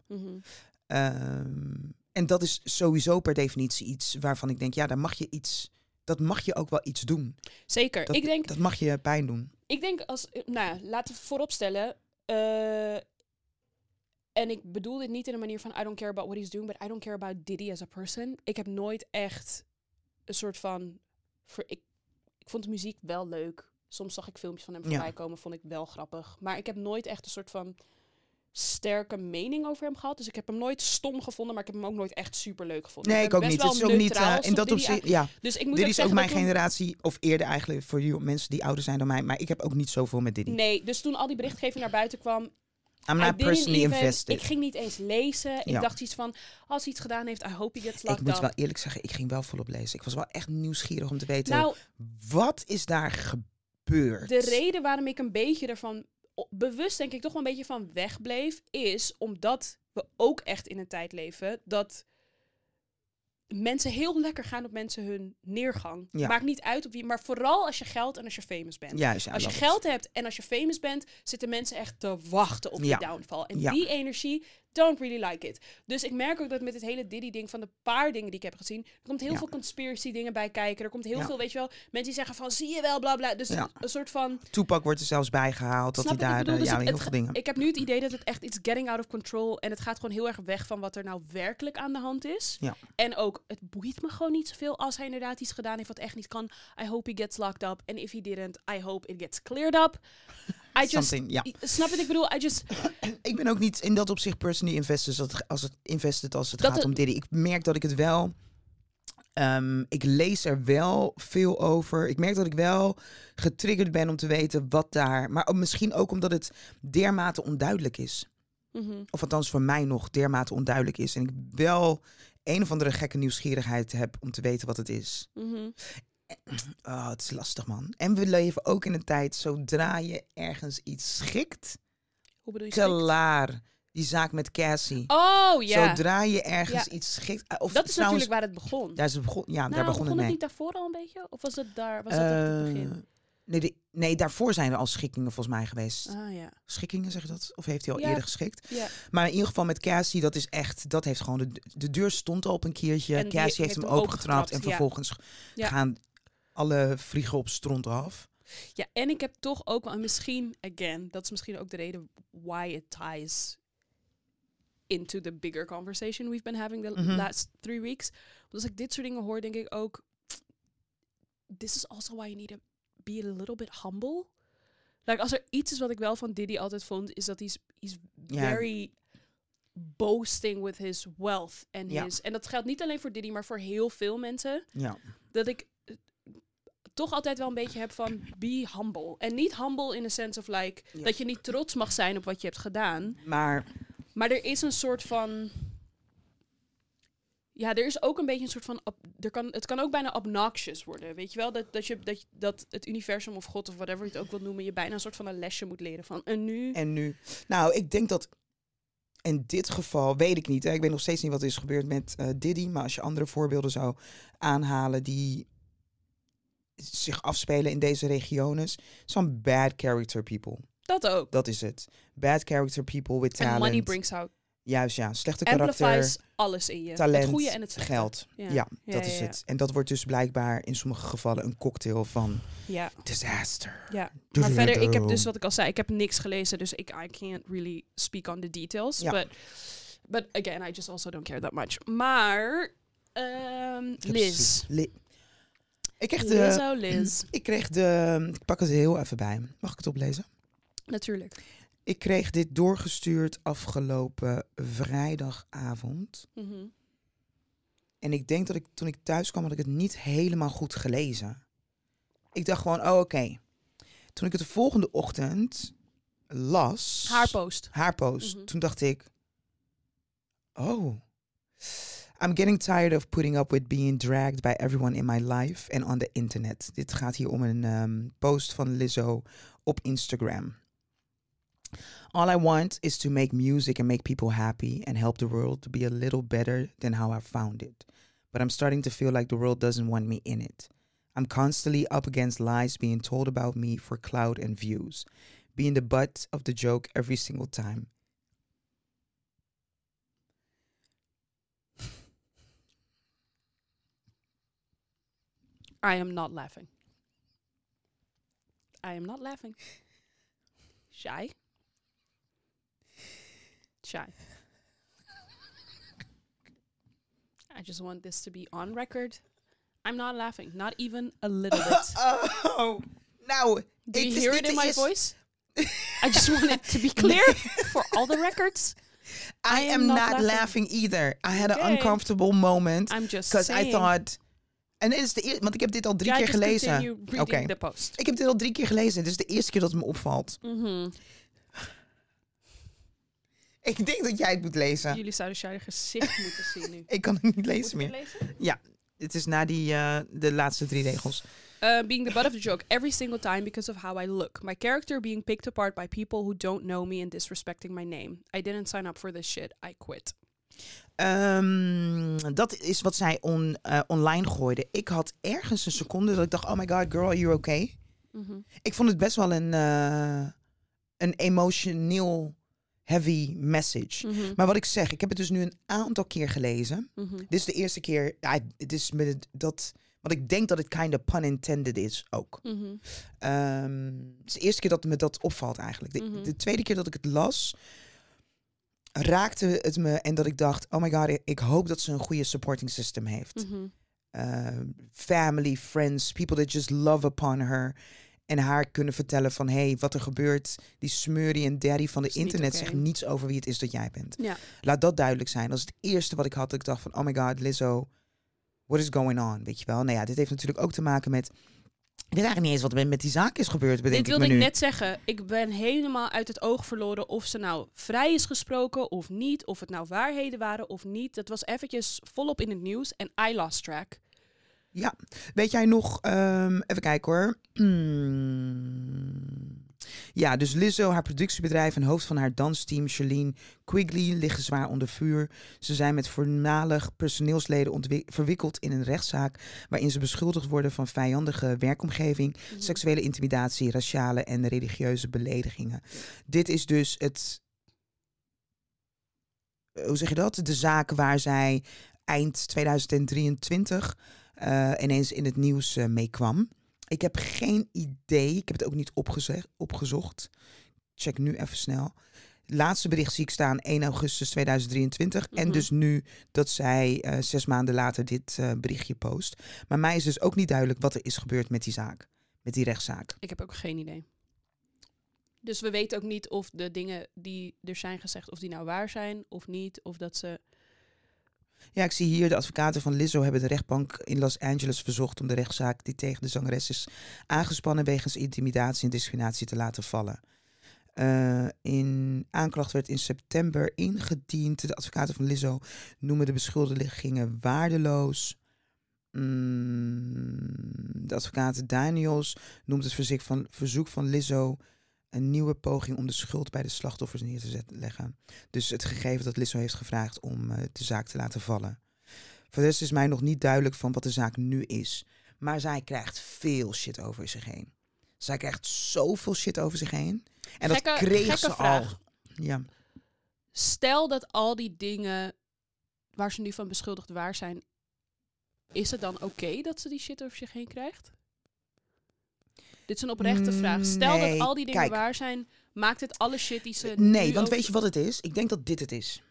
En dat is sowieso per definitie iets waarvan ik denk, ja, dat mag je ook wel iets doen. Zeker. Dat mag je pijn doen. Ik denk laten we vooropstellen, en ik bedoel dit niet in een manier van I don't care about what he's doing, but I don't care about Diddy as a person. Ik heb nooit echt een soort van, ik vond de muziek wel leuk. Soms zag ik filmpjes van hem voorbij komen, vond ik wel grappig. Maar ik heb nooit echt een soort van sterke mening over hem gehad. Dus ik heb hem nooit stom gevonden, maar ik heb hem ook nooit echt super leuk gevonden. Nee, ik ook niet. Het is ook niet in dat opzicht. Ja. Dus ik moet Diddy is ook mijn toen... generatie, of eerder eigenlijk voor jullie mensen die ouder zijn dan mij. Maar ik heb ook niet zoveel met Diddy. Nee, dus toen al die berichtgeving naar buiten kwam, I'm not personally invested. Ik ging niet eens lezen. Ik dacht iets van, als hij iets gedaan heeft, I hope he gets locked up. Ik moet wel eerlijk zeggen, ik ging wel volop lezen. Ik was wel echt nieuwsgierig om te weten, wat is daar gebeurd? De reden waarom ik een beetje ervan bewust denk ik toch wel een beetje van wegbleef, is omdat we ook echt in een tijd leven dat mensen heel lekker gaan op mensen hun neergang. Ja. Maakt niet uit op wie, maar vooral als je geld en als je famous bent. Juist, ja, Als je love geld hebt en als je famous bent, zitten mensen echt te wachten op Ja. je downfall. En Ja. die energie, don't really like it. Dus ik merk ook dat met het hele Diddy-ding, van de paar dingen die ik heb gezien, er komt heel Ja. veel conspiracy dingen bij kijken. Er komt heel Ja. veel, weet je wel, mensen die zeggen van, zie je wel, bla bla. Dus Ja. een soort van... Tupac wordt er zelfs bijgehaald. Dat hij Snap je wat ik daar, bedoel? Dus heel veel dingen. Ik heb nu het idee dat het echt iets getting out of control. En het gaat gewoon heel erg weg van wat er nou werkelijk aan de hand is. Ja. En ook, het boeit me gewoon niet zoveel als hij inderdaad iets gedaan heeft wat echt niet kan. I hope he gets locked up. And if he didn't, I hope it gets cleared up. Something, ja. Snap je wat ik bedoel? Ik ben ook niet in dat opzicht personally invested als het Dat gaat het- om Diddy. Ik merk dat ik het wel... ik lees er wel veel over. Ik merk dat ik wel getriggerd ben om te weten wat daar... Maar misschien ook omdat het dermate onduidelijk is. Mhm. Of althans voor mij nog dermate onduidelijk is. En ik wel een of andere gekke nieuwsgierigheid heb om te weten wat het is. Mhm. Oh, het is lastig, man. En we leven ook in een tijd, zodra je ergens iets schikt... Hoe bedoel je? Klaar. Die zaak met Cassie. Oh, ja. Zodra je ergens Ja. iets schikt... Of Dat is trouwens, natuurlijk waar het begon. Daar, is het begon, ja, Nou, daar begon het mee. niet daarvoor al een beetje? Of was het daar? Was dat het begin? Nee, daarvoor zijn er al schikkingen volgens mij geweest. Ah, ja. Schikkingen, zeg je dat? Of heeft hij al Ja. eerder geschikt? Ja. Maar in ieder geval met Cassie, dat is echt... Dat heeft gewoon... De deur stond al op een keertje. En die Cassie heeft hem opengetrapt. En ja. vervolgens Ja. gaan alle vliegen op stront af. Ja, en ik heb toch ook wel, en misschien, again, dat is misschien ook de reden why it ties into the bigger conversation we've been having the Mhm. last 3 weeks. Want als ik dit soort dingen hoor, denk ik ook, this is also why you need to be a little bit humble. Like, als er iets is wat ik wel van Diddy altijd vond, is dat he's Ja. very boasting with his wealth. En Ja. en dat geldt niet alleen voor Diddy, maar voor heel veel mensen. Ja. Dat ik toch altijd wel een beetje heb van be humble. En niet humble in the sense of like Ja. dat je niet trots mag zijn op wat je hebt gedaan. Maar Maar er is een soort van... Ja, er is ook een beetje een soort van... Het kan ook bijna obnoxious worden, weet je wel? Dat het universum of God of whatever je het ook wil noemen... je bijna een soort van een lesje moet leren van... En nu... Nou, ik denk dat in dit geval, weet ik niet. Hè, ik weet nog steeds niet wat er is gebeurd met Diddy. Maar als je andere voorbeelden zou aanhalen die zich afspelen in deze regiones. Some bad character people. Dat ook. Dat is het. Bad character people with En talent. money brings out... Juist, ja. Slechte karakter, Amplifies alles in je. talent, het goede en het slechte. geld. Ja. Ja, Ja, dat ja, is ja. het. En dat wordt dus blijkbaar in sommige gevallen een cocktail van Ja, disaster. ja. Maar verder, ik heb dus wat ik al zei, ik heb niks gelezen, dus I can't really speak on the details. Ja. But again, I just also don't care that much. Maar, Liz. Ik kreeg Lizzo, Liz. Ik pak het er heel even bij. Mag ik het oplezen? Natuurlijk. Ik kreeg dit doorgestuurd afgelopen vrijdagavond. Mhm. En ik denk dat toen ik thuis kwam, had ik het niet helemaal goed gelezen. Ik dacht gewoon, oh oké. Toen ik het de volgende ochtend las... Haar post. Toen dacht ik... Oh. I'm getting tired of putting up with being dragged by everyone in my life and on the internet. Dit gaat hier om een post van Lizzo op Instagram. All I want is to make music and make people happy and help the world to be a little better than how I found it. But I'm starting to feel like the world doesn't want me in it. I'm constantly up against lies being told about me for clout and views. Being the butt of the joke every single time. I am not laughing. I am not laughing. Shy. Shy. I just want this to be on record. I'm not laughing. Not even a little bit. Oh, nou. Do you hear it in my voice? I just want it to be clear for all the records. I am not laughing either. I had an uncomfortable moment. I'm just Because saying. I thought... En dit is de eerste... Want ik heb dit al 3 keer gelezen. Oké. The post. Ik heb dit al 3 keer gelezen. Dit is de eerste keer dat het me opvalt. Mhm. Ik denk dat jij het moet lezen. Jullie zouden Shai gezicht moeten zien nu. Ik kan het niet Moet lezen ik meer. het lezen? Ja, het is na de laatste 3 regels. Being the butt of the joke every single time because of how I look. My character being picked apart by people who don't know me and disrespecting my name. I didn't sign up for this shit. I quit. Dat is wat zij online gooide. Ik had ergens een seconde dat ik dacht, oh my god, girl, are you okay? Ik vond het best wel een emotioneel heavy message. Maar wat ik zeg, ik heb het dus nu een aantal keer gelezen. Dit is de eerste keer, het is met dat, wat ik denk dat het kind of pun intended is ook. Het is de eerste keer dat me dat opvalt eigenlijk. De tweede keer dat ik het las, raakte het me en dat ik dacht, oh my god, ik hoop dat ze een goede supporting system heeft. Family, friends, people that just love upon her. En haar kunnen vertellen van, hey, wat er gebeurt. Die smurrie en daddy van de internet zegt niets over wie het is dat jij bent. Ja. Laat dat duidelijk zijn. Dat is het eerste wat ik had. Dat ik dacht van, oh my god, Lizzo, what is going on? Weet je wel? Nou ja, dit heeft natuurlijk ook te maken met... Ik weet eigenlijk niet eens wat er met die zaak is gebeurd, bedenk ik me nu. Dit wilde ik net zeggen. Ik ben helemaal uit het oog verloren of ze nou vrij is gesproken of niet. Of het nou waarheden waren of niet. Dat was eventjes volop in het nieuws en I lost track. Ja, weet jij nog... even kijken hoor. Ja, dus Lizzo, haar productiebedrijf en hoofd van haar dansteam, Charlene Quigley, liggen zwaar onder vuur. Ze zijn met voormalig personeelsleden verwikkeld in een rechtszaak waarin ze beschuldigd worden van vijandige werkomgeving, seksuele intimidatie, raciale en religieuze beledigingen. Dit is dus het... Hoe zeg je dat? De zaak waar zij eind 2023 ineens in het nieuws mee kwam. Ik heb geen idee. Ik heb het ook niet opgezocht. Check nu even snel. Het laatste bericht zie ik staan 1 augustus 2023. En dus nu dat zij 6 maanden later dit berichtje post. Maar mij is dus ook niet duidelijk wat er is gebeurd met die zaak. Met die rechtszaak. Ik heb ook geen idee. Dus we weten ook niet of de dingen die er zijn gezegd, of die nou waar zijn of niet. Of dat ze... Ja, ik zie hier de advocaten van Lizzo hebben de rechtbank in Los Angeles verzocht om de rechtszaak die tegen de zangeres is aangespannen wegens intimidatie en discriminatie te laten vallen. In aanklacht werd in september ingediend. De advocaten van Lizzo noemen de beschuldigingen waardeloos. De advocaat Daniels noemt het verzoek van Lizzo een nieuwe poging om de schuld bij de slachtoffers neer te leggen. Dus het gegeven dat Lizzo heeft gevraagd om de zaak te laten vallen. Voor de rest is mij nog niet duidelijk van wat de zaak nu is. Maar zij krijgt veel shit over zich heen. Zij krijgt zoveel shit over zich heen. En dat kreeg ze vraag. Al. Ja. Stel dat al die dingen waar ze nu van beschuldigd waar zijn, is het dan oké dat ze die shit over zich heen krijgt? Dit is een oprechte vraag. Stel dat al die dingen waar zijn, maakt het alle shit die ze... Nee, want weet je wat het is? Ik denk dat dit het is.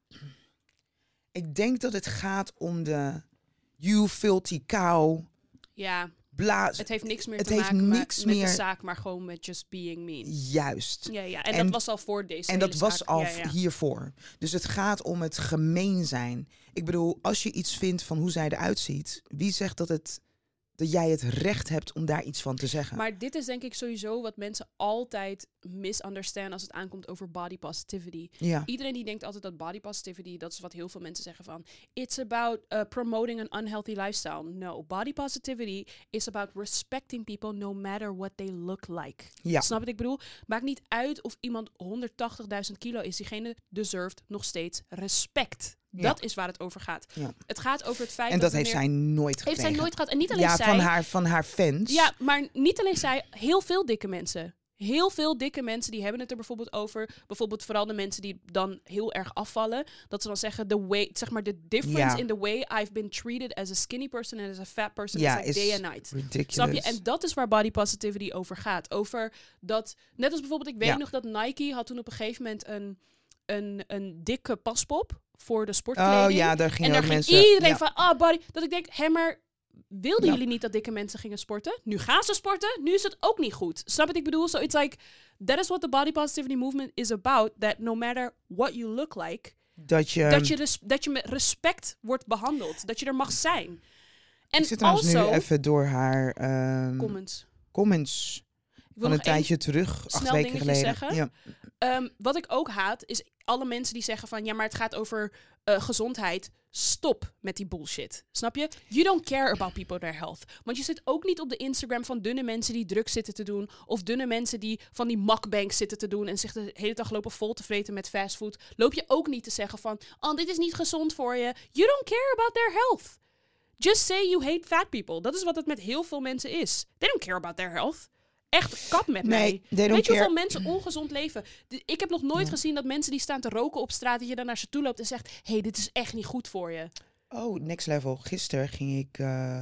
Ik denk dat het gaat om de you filthy cow. Ja, blaas. Het heeft niks meer te maken met de zaak, maar gewoon met just being mean. Juist. Ja. En dat was al voor deze En dat was zaak. al hiervoor. Dus het gaat om het gemeen zijn. Ik bedoel, als je iets vindt van hoe zij eruit ziet, wie zegt dat jij het recht hebt om daar iets van te zeggen? Maar dit is denk ik sowieso wat mensen altijd misunderstand als het aankomt over body positivity. Ja. Iedereen die denkt altijd dat body positivity, dat is wat heel veel mensen zeggen van, it's about promoting an unhealthy lifestyle. No, body positivity is about respecting people no matter what they look like. Ja. Snap wat ik bedoel? Maakt niet uit of iemand 180.000 kilo is. Diegene deserved nog steeds respect. Ja. Dat is waar het over gaat. Ja. Het gaat over het feit en dat heeft zij nooit gekregen. Heeft zij nooit gehad. En niet alleen zij. Van haar fans. Ja, maar niet alleen zij. Heel veel dikke mensen. Heel veel dikke mensen die hebben het er bijvoorbeeld over. Bijvoorbeeld vooral de mensen die dan heel erg afvallen. Dat ze dan zeggen, the difference in the way I've been treated as a skinny person and as a fat person is like day and night. Ridiculous. Snap je? En dat is waar body positivity over gaat. Over dat, net als bijvoorbeeld, ik weet nog dat Nike had toen op een gegeven moment een dikke paspop voor de sportkleding. Oh ja, daar ging iedereen van, body. Dat ik denk, maar wilden jullie niet dat dikke mensen gingen sporten? Nu gaan ze sporten, nu is het ook niet goed. Snap wat ik bedoel? So it's like, that is what the body positivity movement is about. That no matter what you look like, dat je met respect wordt behandeld. Dat je er mag zijn. En ik zit trouwens nu even door haar comments. Ik wil van een tijdje terug, 8 weken geleden. Zeggen. Ja. Wat ik ook haat, is alle mensen die zeggen van... ja, maar het gaat over gezondheid. Stop met die bullshit. Snap je? You don't care about people their health. Want je zit ook niet op de Instagram van dunne mensen die drugs zitten te doen. Of dunne mensen die van die mukbangs zitten te doen. En zich de hele dag lopen vol te vreten met fastfood. Loop je ook niet te zeggen van... oh, dit is niet gezond voor je. You don't care about their health. Just say you hate fat people. Dat is wat het met heel veel mensen is. They don't care about their health. Echt, kap met mij. Weet je hoeveel mensen ongezond leven? Ik heb nog nooit gezien dat mensen die staan te roken op straat... dat je dan naar ze toe loopt en zegt... hey, dit is echt niet goed voor je. Oh, next level. Gisteren ging ik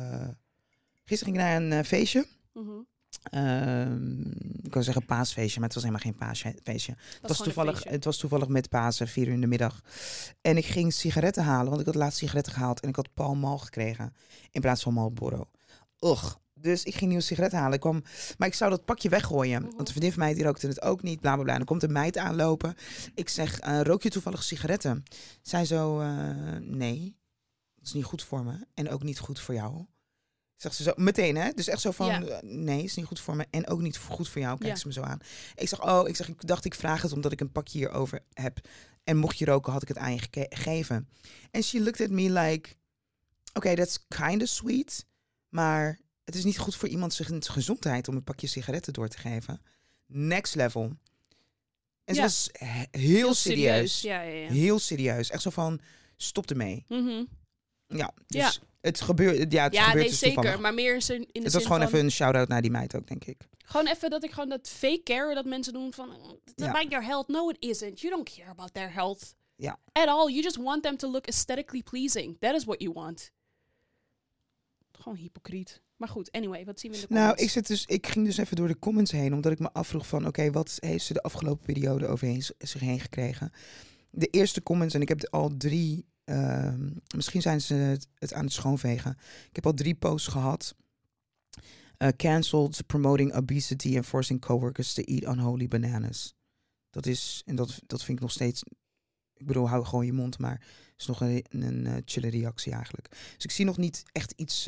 naar een feestje. Mm-hmm. Ik wil zeggen paasfeestje, maar het was helemaal geen paasfeestje. Het was toevallig met Pasen, 4 uur in de middag. En ik ging sigaretten halen, want ik had laatst sigaretten gehaald... en ik had Pall Mall gekregen in plaats van Marlboro. Ugh. Dus ik ging nieuwe sigaretten halen. Maar ik zou dat pakje weggooien. Want de vriendin van mij die rookte het ook niet. Bla bla bla. En dan komt een meid aanlopen. Ik zeg, rook je toevallig sigaretten? Zij zo, nee. Dat is niet goed voor me. En ook niet goed voor jou. Zegt ze zo, meteen hè. Dus echt zo van, nee, is niet goed voor me. En ook niet goed voor jou. Kijkt ze me zo aan. Ik zeg, ik dacht ik vraag het omdat ik een pakje hierover heb. En mocht je roken, had ik het aan je gegeven. En she looked at me like, okay, that's kind of sweet. Maar... het is niet goed voor iemand zijn gezondheid om een pakje sigaretten door te geven. Next level. En ze was heel serieus. Ja. Heel serieus. Echt zo van, stop ermee. Mm-hmm. Ja, dus het gebeurt. Ja, het gebeurt dus zeker. toevallig. Maar meer in de het was gewoon even een shout-out naar die meid ook, denk ik. Gewoon even dat ik gewoon dat fake care dat mensen doen van... it's about your health. No, it isn't. You don't care about their health. Ja. At all. You just want them to look aesthetically pleasing. That is what you want. Gewoon hypocriet. Maar goed, anyway, wat zien we in de comments? Nou, ik ging dus even door de comments heen, omdat ik me afvroeg van, oké, wat heeft ze de afgelopen periode overheen zich heen gekregen? De eerste comments, en ik heb al 3, misschien zijn ze het aan het schoonvegen. Ik heb al 3 posts gehad. Cancelled promoting obesity and forcing coworkers to eat unholy bananas. Dat vind ik nog steeds... Ik bedoel, hou gewoon je mond, maar het is nog een chille reactie eigenlijk. Dus ik zie nog niet echt iets...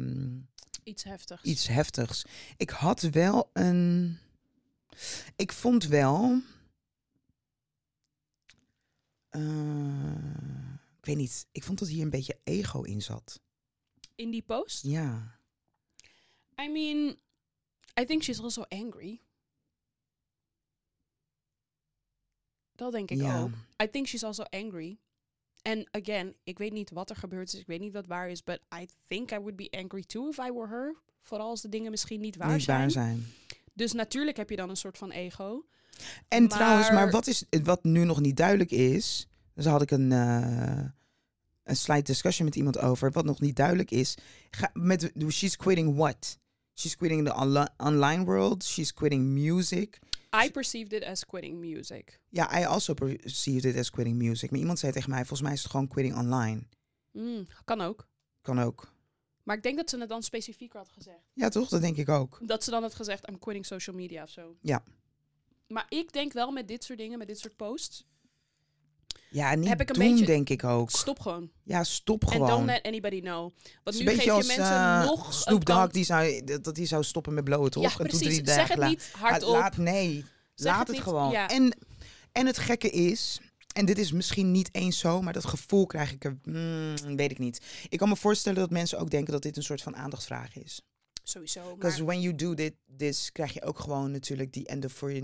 Iets heftigs. Ik had wel een... Ik vond wel... ik weet niet. Ik vond dat hier een beetje ego in zat. In die post? Ja. I mean, I think she's also angry. Dat denk ik ook. I think she's also angry. En again, ik weet niet wat er gebeurd is. Ik weet niet wat waar is. But I think I would be angry too if I were her. Vooral als de dingen misschien niet waar zijn. Dus natuurlijk heb je dan een soort van ego. En trouwens, maar wat nu nog niet duidelijk is... Dus had ik een slight discussion met iemand over. Wat nog niet duidelijk is... she's quitting what? She's quitting the online world. She's quitting music. I perceived it as quitting music. Ja, I also perceived it as quitting music. Maar iemand zei tegen mij, volgens mij is het gewoon quitting online. Kan ook. Kan ook. Maar ik denk dat ze het dan specifieker had gezegd. Ja, toch? Dat denk ik ook. Dat ze dan had gezegd, I'm quitting social media of zo. Ja. Maar ik denk wel met dit soort dingen, met dit soort posts... Ja, niet heb ik een beetje, denk ik ook. Stop gewoon. Ja, stop gewoon. And don't let anybody know. Want nu geef je als, mensen nog Snoop Dogg, die zou stoppen met blowen, toch? Ja, precies. En toen 3 dagen zeg het niet hardop. Laat het gewoon. Ja. En het gekke is... En dit is misschien niet eens zo, maar dat gevoel krijg ik er... weet ik niet. Ik kan me voorstellen dat mensen ook denken dat dit een soort van aandachtsvraag is. Sowieso. Because when you do this, krijg je ook gewoon natuurlijk die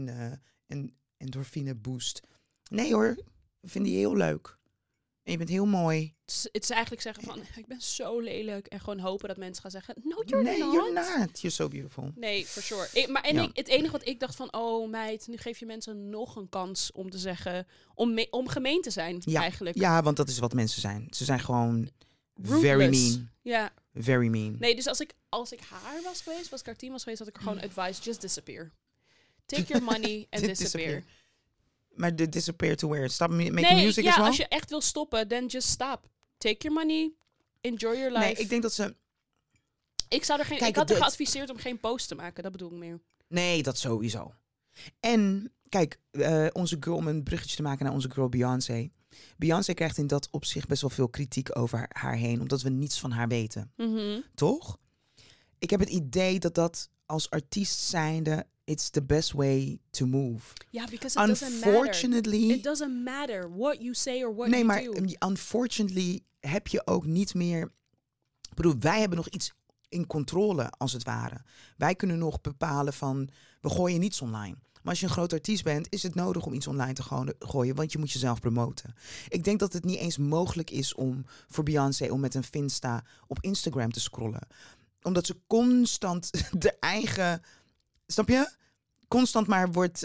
endorfine boost. Nee hoor, ik vind die heel leuk. En je bent heel mooi. Het is eigenlijk zeggen van, ik ben zo lelijk. En gewoon hopen dat mensen gaan zeggen, no, you're not. You're not. You're so beautiful. Nee, for sure. Het enige wat ik dacht van, oh meid, nu geef je mensen nog een kans om te zeggen, om gemeen te zijn eigenlijk. Ja, want dat is wat mensen zijn. Ze zijn gewoon ruthless. Very mean. Ja. Very mean. Nee, dus als ik haar was geweest, als ik haar team was geweest, had ik er gewoon advice, just disappear. Take your money and disappear. Maar de disappear to where? Stop making music as well? Als je echt wil stoppen, then just stop. Take your money, enjoy your life. Nee, ik denk dat ze... Ik had er geadviseerd om geen post te maken, dat bedoel ik meer. Nee, dat sowieso. En kijk, onze girl, om een bruggetje te maken naar onze girl Beyoncé. Beyoncé krijgt in dat opzicht best wel veel kritiek over haar heen, omdat we niets van haar weten. Mm-hmm. Toch? Ik heb het idee dat als artiest zijnde it's the best way to move. Ja, because it doesn't matter. Unfortunately... It doesn't matter what you say or what Nee, you maar do. unfortunately heb je ook niet meer... Ik bedoel, wij hebben nog iets in controle, als het ware. Wij kunnen nog bepalen van, we gooien niets online. Maar als je een groot artiest bent, is het nodig om iets online te gooien, want je moet jezelf promoten. Ik denk dat het niet eens mogelijk is voor Beyoncé om met een Finsta op Instagram te scrollen. Omdat ze constant de eigen... Snap je? Constant maar wordt...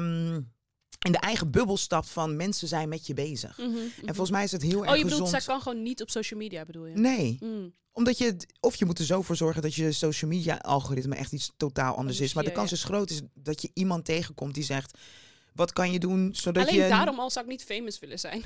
in de eigen bubbel stapt van mensen zijn met je bezig. En volgens mij is het heel erg gezond. Je bedoelt, zij kan gewoon niet op social media, bedoel je? Nee. Omdat je moet er zo voor zorgen dat je social media algoritme echt iets totaal anders is. Maar de kans is groot is dat je iemand tegenkomt die zegt, wat kan je doen zodat Alleen daarom al zou ik niet famous willen zijn.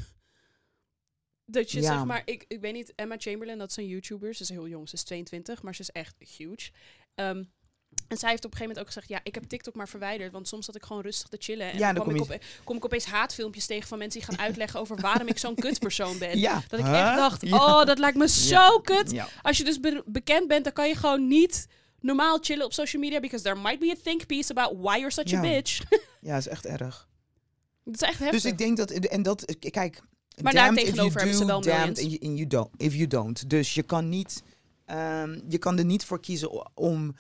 Dat je zeg maar, ik weet niet, Emma Chamberlain, dat is een YouTuber. Ze is heel jong, ze is 22, maar ze is echt huge. En zij heeft op een gegeven moment ook gezegd, ja, ik heb TikTok maar verwijderd, want soms zat ik gewoon rustig te chillen. En dan kom ik opeens haatfilmpjes tegen van mensen die gaan uitleggen over waarom ik zo'n kutpersoon ben. Ja. Dat ik echt dacht, dat lijkt me zo kut. Ja. Als je dus bekend bent, dan kan je gewoon niet normaal chillen op social media, because there might be a think piece about why you're such a bitch. Ja, dat is echt erg. Dat is echt heftig. Dus ik denk dat, kijk, maar daar tegenover hebben ze wel millions. If you don't. Dus je kan niet, je kan er niet voor kiezen om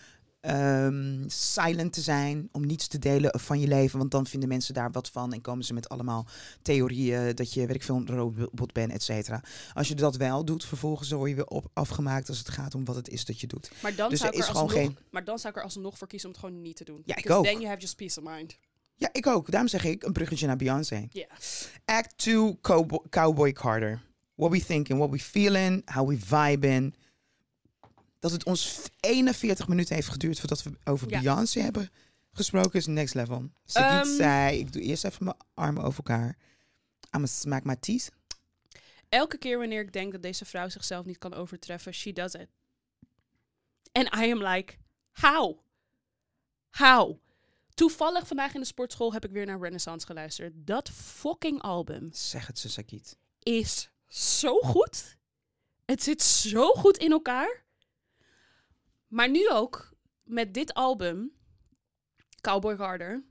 silent te zijn, om niets te delen van je leven, want dan vinden mensen daar wat van en komen ze met allemaal theorieën dat je, weet ik veel, een robot bent, et cetera. Als je dat wel doet, vervolgens word je weer afgemaakt als het gaat om wat het is dat je doet. Maar dan, dus zou, ik er alsnog voor kiezen om het gewoon niet te doen. Ja, ik ook. Then you have just peace of mind. Ja, ik ook. Daarom zeg ik een bruggetje naar Beyoncé. Yeah. Act 2, Cowboy Carter. What we thinking, what we feeling, how we vibing. Dat het ons 41 minuten heeft geduurd voordat we over Beyoncé hebben gesproken is next level. Sagit zei, ik doe eerst even mijn armen over elkaar. I'ma smack my teeth. Elke keer wanneer ik denk dat deze vrouw zichzelf niet kan overtreffen, she does it. And I am like, how? How? Toevallig vandaag in de sportschool heb ik weer naar Renaissance geluisterd. Dat fucking album. Zeg het ze, Sagit. Is zo goed. Het zit zo goed in elkaar. Maar nu ook, met dit album, Cowboy Carter.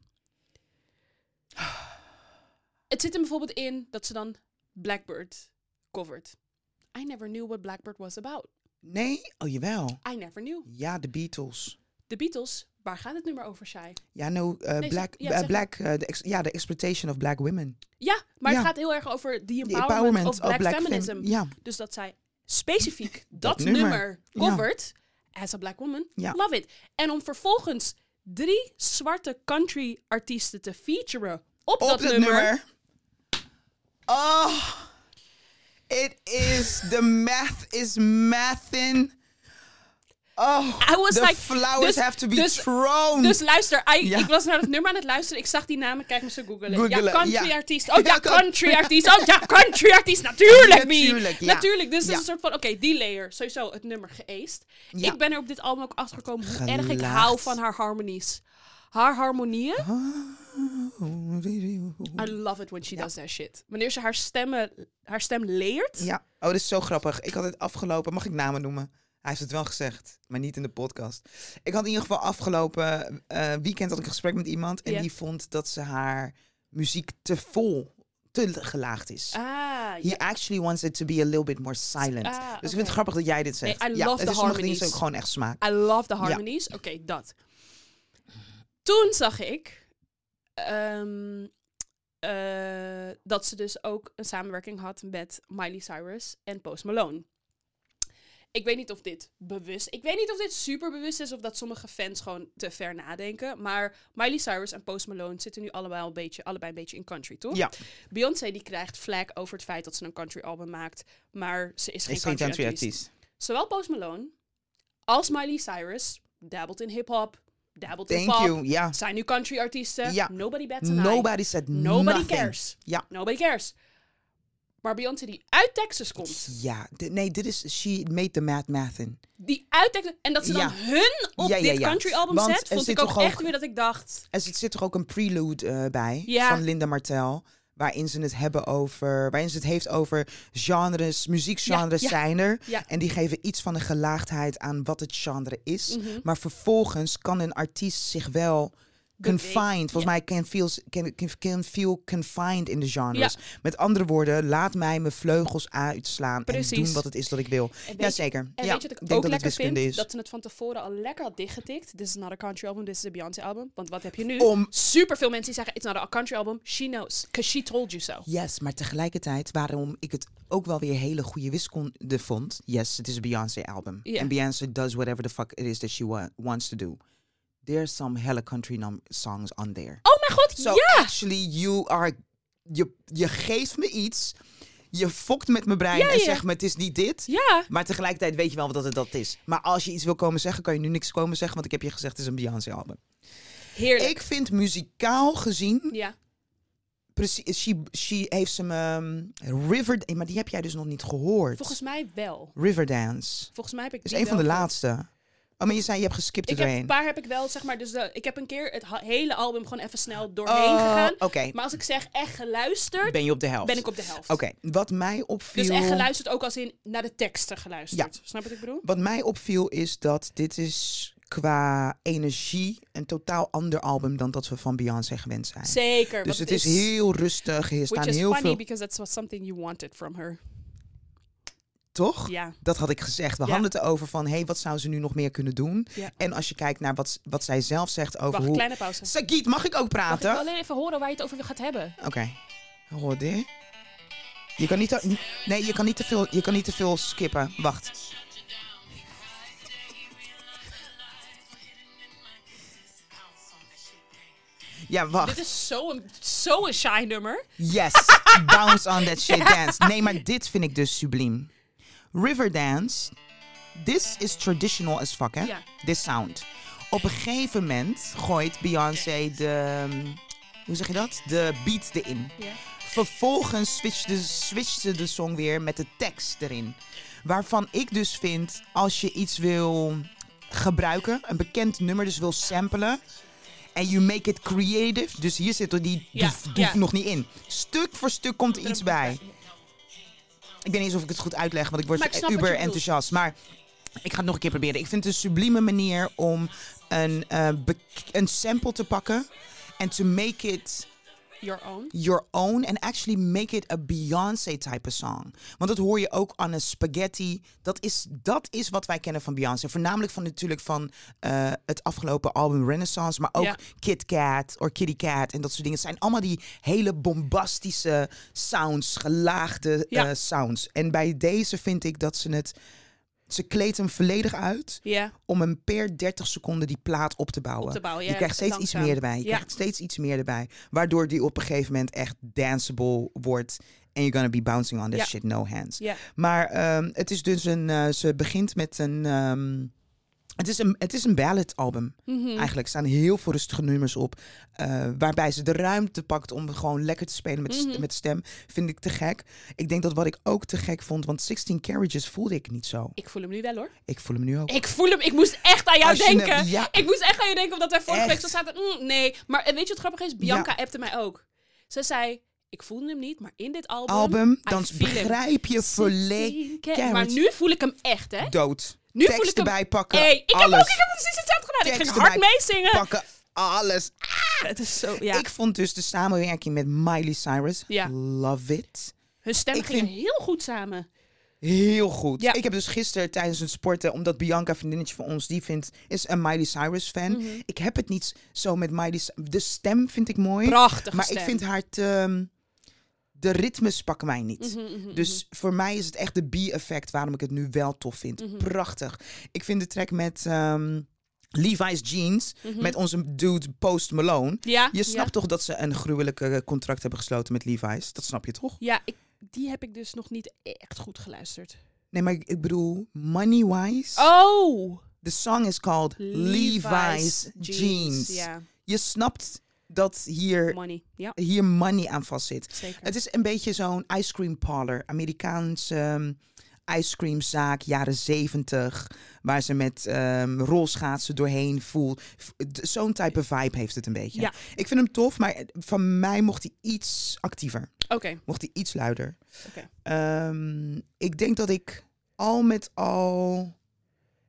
Het zit er bijvoorbeeld in dat ze dan Blackbird covert. I never knew what Blackbird was about. Nee? Oh, jawel. I never knew. Ja, de Beatles. De Beatles, waar gaat het nummer over, Shai? Ja, de exploitation of black women. Ja, maar het gaat heel erg over the empowerment of black feminism. Ja. Dus dat zij specifiek dat nummer covert as a black woman. Ja. Love it. En om vervolgens 3 zwarte country artiesten te featuren op dat nummer. Oh, it is, the math is mathin'. Oh, the flowers have to be thrown. Dus luister, ik was naar het nummer aan het luisteren. Ik zag die namen, kijk me zo googelen. Ja, country artiest. Oh ja, country artiest. Oh ja, country artiest. Natuurlijk, Natuurlijk. Dus het is een soort van, oké, die layer. Sowieso het nummer geëist. Ja. Ik ben er op dit album ook achtergekomen hoe erg ik hou van haar harmonies. Haar harmonieën. I love it when she does that shit. Wanneer ze haar stem leert. Ja, oh, dat is zo grappig. Ik had het afgelopen, mag ik namen noemen? Hij heeft het wel gezegd, maar niet in de podcast. Ik had in ieder geval afgelopen weekend had ik een gesprek met iemand. En die vond dat ze haar muziek te gelaagd is. He actually wants it to be a little bit more silent. Dus ik vind het grappig dat jij dit zegt. Nee, I love the harmonies. Het is ook gewoon echt smaak. I love the harmonies. Ja. Oké, dat. Toen zag ik dat ze dus ook een samenwerking had met Miley Cyrus en Post Malone. Ik weet niet of dit super bewust is of dat sommige fans gewoon te ver nadenken. Maar Miley Cyrus en Post Malone zitten nu allebei een beetje in country, toch? Ja. Beyoncé die krijgt flack over het feit dat ze een country album maakt. Maar ze is geen country artiest. Zowel Post Malone als Miley Cyrus dabbled in hip-hop, dabbled in pop. Yeah. Zijn nu country artiesten. Yeah. Nobody bats an eye. Nobody said nothing. Cares. Yeah. Nobody cares. Maar Beyoncé die uit Texas komt. Ja, dit is, she made the mathin'. Die uit Texas, en dat ze dan hun op dit country album zet, vond ik ook echt weer dat ik dacht. Er zit toch ook een prelude bij van Linda Martel, waarin ze het heeft over genres, muziekgenres zijn er. Ja. En die geven iets van een gelaagdheid aan wat het genre is. Mm-hmm. Maar vervolgens kan een artiest zich wel confined. Volgens mij can feel confined in de genres. Ja. Met andere woorden, laat mij mijn vleugels uitslaan en doen wat het is dat ik wil. Jazeker. En weet je wat ik ook lekker vind? Dat ze het van tevoren al lekker had dichtgetikt. This is not a country album, this is a Beyoncé album. Want wat heb je nu? Super veel mensen die zeggen, it's not a country album. She knows, because she told you so. Yes, maar tegelijkertijd waarom ik het ook wel weer hele goede wiskunde vond. Yes, het is een Beyoncé album. Yeah. En Beyoncé does whatever the fuck it is that she wants to do. There's some hella country songs on there. Oh mijn god, so actually je geeft me iets, je fokt met mijn brein en zegt me het is niet dit. Ja. Maar tegelijkertijd weet je wel dat het dat is. Maar als je iets wil komen zeggen, kan je nu niks komen zeggen, want ik heb je gezegd het is een Beyoncé album. Heerlijk. Ik vind muzikaal gezien... Ja. Precies, she heeft ze River... Maar die heb jij dus nog niet gehoord. Volgens mij wel. Riverdance. Volgens mij heb ik die is een van de laatste. Oh, maar je zei je hebt geskipt erheen. Een paar heb ik wel, zeg maar. Dus ik heb een keer het hele album gewoon even snel doorheen gegaan. Okay. Maar als ik zeg echt geluisterd... Ben je op de helft? Ben ik op de helft. Oké, wat mij opviel... Dus echt geluisterd ook als in naar de teksten geluisterd. Ja. Snap wat ik bedoel? Wat mij opviel is dat dit is qua energie een totaal ander album dan dat we van Beyoncé gewend zijn. Zeker. Dus het is heel rustig. Hier staan heel veel... Which is funny because that's what something you wanted from her. Toch? Ja. Dat had ik gezegd. We hadden het erover van, wat zou ze nu nog meer kunnen doen? Ja. En als je kijkt naar wat zij zelf zegt over hoe... kleine pauze. Sagit, mag ik ook praten? Ik wil alleen even horen waar je het over gaat hebben. Oké. Hoor dit. Je kan niet te veel skippen. Wacht. Ja, wacht. Dit is zo'n shy nummer. Yes. Bounce on that shit dance. Nee, maar dit vind ik dus subliem. Riverdance, this is traditional as fuck, hè? Ja. This sound. Op een gegeven moment gooit Beyoncé hoe zeg je dat? De beat erin. Ja. Vervolgens switcht ze de song weer met de tekst erin. Waarvan ik dus vind, als je iets wil gebruiken, een bekend nummer dus wil samplen, en you make it creative, dus hier zit er die doef nog niet in. Stuk voor stuk komt er iets bij. Ik weet niet eens of ik het goed uitleg, want ik word uber enthousiast. Maar ik ga het nog een keer proberen. Ik vind het een sublieme manier om een sample te pakken en to make it your own and actually make it a Beyoncé type of song. Want dat hoor je ook aan een spaghetti. Dat is wat wij kennen van Beyoncé. Voornamelijk natuurlijk van het afgelopen album Renaissance, maar ook Kit Kat of Kitty Cat en dat soort dingen. Het zijn allemaal die hele bombastische sounds, gelaagde sounds. En bij deze vind ik dat ze kleedt hem volledig uit om hem per 30 seconden die plaat op te bouwen. Je krijgt steeds iets meer erbij. Waardoor die op een gegeven moment echt danceable wordt. En you're gonna be bouncing on that shit, no hands. Ja. Maar het is dus ze begint met een... Het is een ballad album. Mm-hmm. Eigenlijk staan heel veel rustige nummers op. Waarbij ze de ruimte pakt om gewoon lekker te spelen met stem. Vind ik te gek. Ik denk dat wat ik ook te gek vond. Want 16 Carriages voelde ik niet zo. Ik voel hem nu wel hoor. Ik voel hem nu ook. Ik moest echt aan jou denken. Ik moest echt aan je denken. Omdat wij vorige week zo zaten. Nee. Maar weet je wat grappig is? Bianca appte mij ook. Ze zei... Ik voelde hem niet, maar in dit album dan begrijp je volledig. Maar nu voel ik hem echt, hè? Dood. Nu tekst voel ik hem erbij pakken, ik heb precies hetzelfde gedaan. Tekst ik ging hard meezingen. Pakken, alles. Het is zo, Ik vond dus de samenwerking met Miley Cyrus. Love it. Hun stemmen gingen heel goed samen. Heel goed. Ja. Ik heb dus gisteren tijdens het sporten, omdat Bianca, vriendinnetje van ons, is een Miley Cyrus fan. Mm-hmm. Ik heb het niet zo met Miley Cyrus. De stem vind ik mooi. Prachtig. Maar ik vind haar de ritmes pakken mij niet. Dus voor mij is het echt de B-effect waarom ik het nu wel tof vind. Prachtig. Ik vind de track met Levi's Jeans, met onze dude Post Malone. Ja, je snapt toch dat ze een gruwelijke contract hebben gesloten met Levi's? Dat snap je toch? Ja, die heb ik dus nog niet echt goed geluisterd. Nee, maar ik bedoel, money-wise. Oh! The song is called Levi's Jeans. Ja. Je snapt dat hier money aan vast zit. Zeker. Het is een beetje zo'n ice cream parlor. Amerikaanse ice cream zaak, jaren 70. Waar ze met rolschaatsen doorheen voelt. Zo'n type vibe heeft het een beetje. Ja. Ik vind hem tof, maar van mij mocht hij iets actiever. Oké. Mocht hij iets luider. Okay. Ik denk dat ik al met al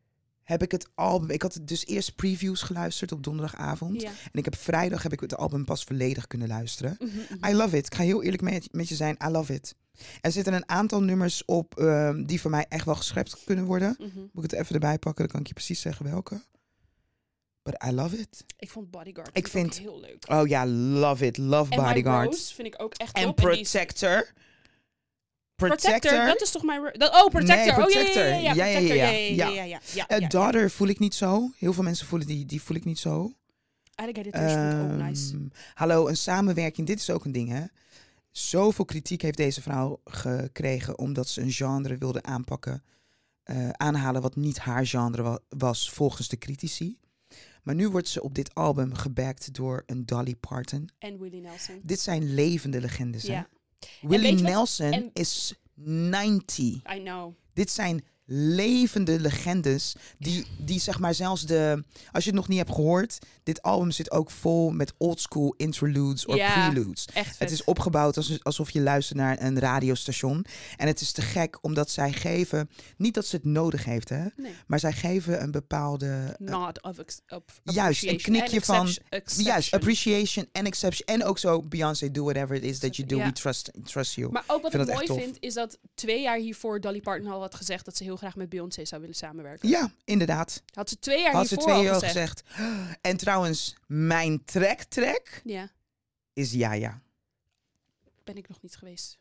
heb ik het album... Ik had dus eerst previews geluisterd op donderdagavond. Ja. En ik heb vrijdag heb ik het album pas volledig kunnen luisteren. Mhm. I love it. Ik ga heel eerlijk met je zijn. I love it. Er zitten een aantal nummers op die voor mij echt wel geschrapt kunnen worden. Mhm. Moet ik het even erbij pakken, dan kan ik je precies zeggen welke. But I love it. Ik vond Bodyguard Ik vind- ook heel leuk. Oh ja, love it. Love En My Bodyguard. Rose vind ik ook echt En top. En die is- Protector. Protector, dat is toch mijn... Oh, Protector. Nee, Oh, Protector. ja. Ja, ja, Protector. ja. Daughter voel ik niet zo. Heel veel mensen voelen die voel ik niet zo. I Get It Touch vind ik ook nice. Hallo, een samenwerking. Dit is ook een ding, hè. Zoveel kritiek heeft deze vrouw gekregen omdat ze een genre wilde aanhalen wat niet haar genre was volgens de critici. Maar nu wordt ze op dit album gebackt door een Dolly Parton. En Willie Nelson. Dit zijn levende legendes, hè. Ja. Willie weet je wat- Nelson en- is 90. I know. Dit zijn levende legendes die zeg maar zelfs als je het nog niet hebt gehoord, dit album zit ook vol met oldschool interludes of Ja, preludes. Echt vet. Het is opgebouwd alsof je luistert naar een radiostation. En het is te gek omdat zij geven, niet dat ze het nodig heeft, hè, Nee. maar zij geven een bepaalde Nod of juist, een appreciation knikje en van exception. juist appreciation en exception en ook zo Beyoncé, do whatever it is that you do, Ja. we trust you. Maar ook wat vind ik dat mooi echt tof. vind, is dat 2 jaar hiervoor Dolly Parton al had gezegd dat ze heel graag met Beyoncé zou willen samenwerken. Ja, inderdaad. Had ze 2 jaar Had ze hiervoor 2 jaar al al gezegd. gezegd. En trouwens, mijn track Ja, is ja. ben ik nog niet geweest.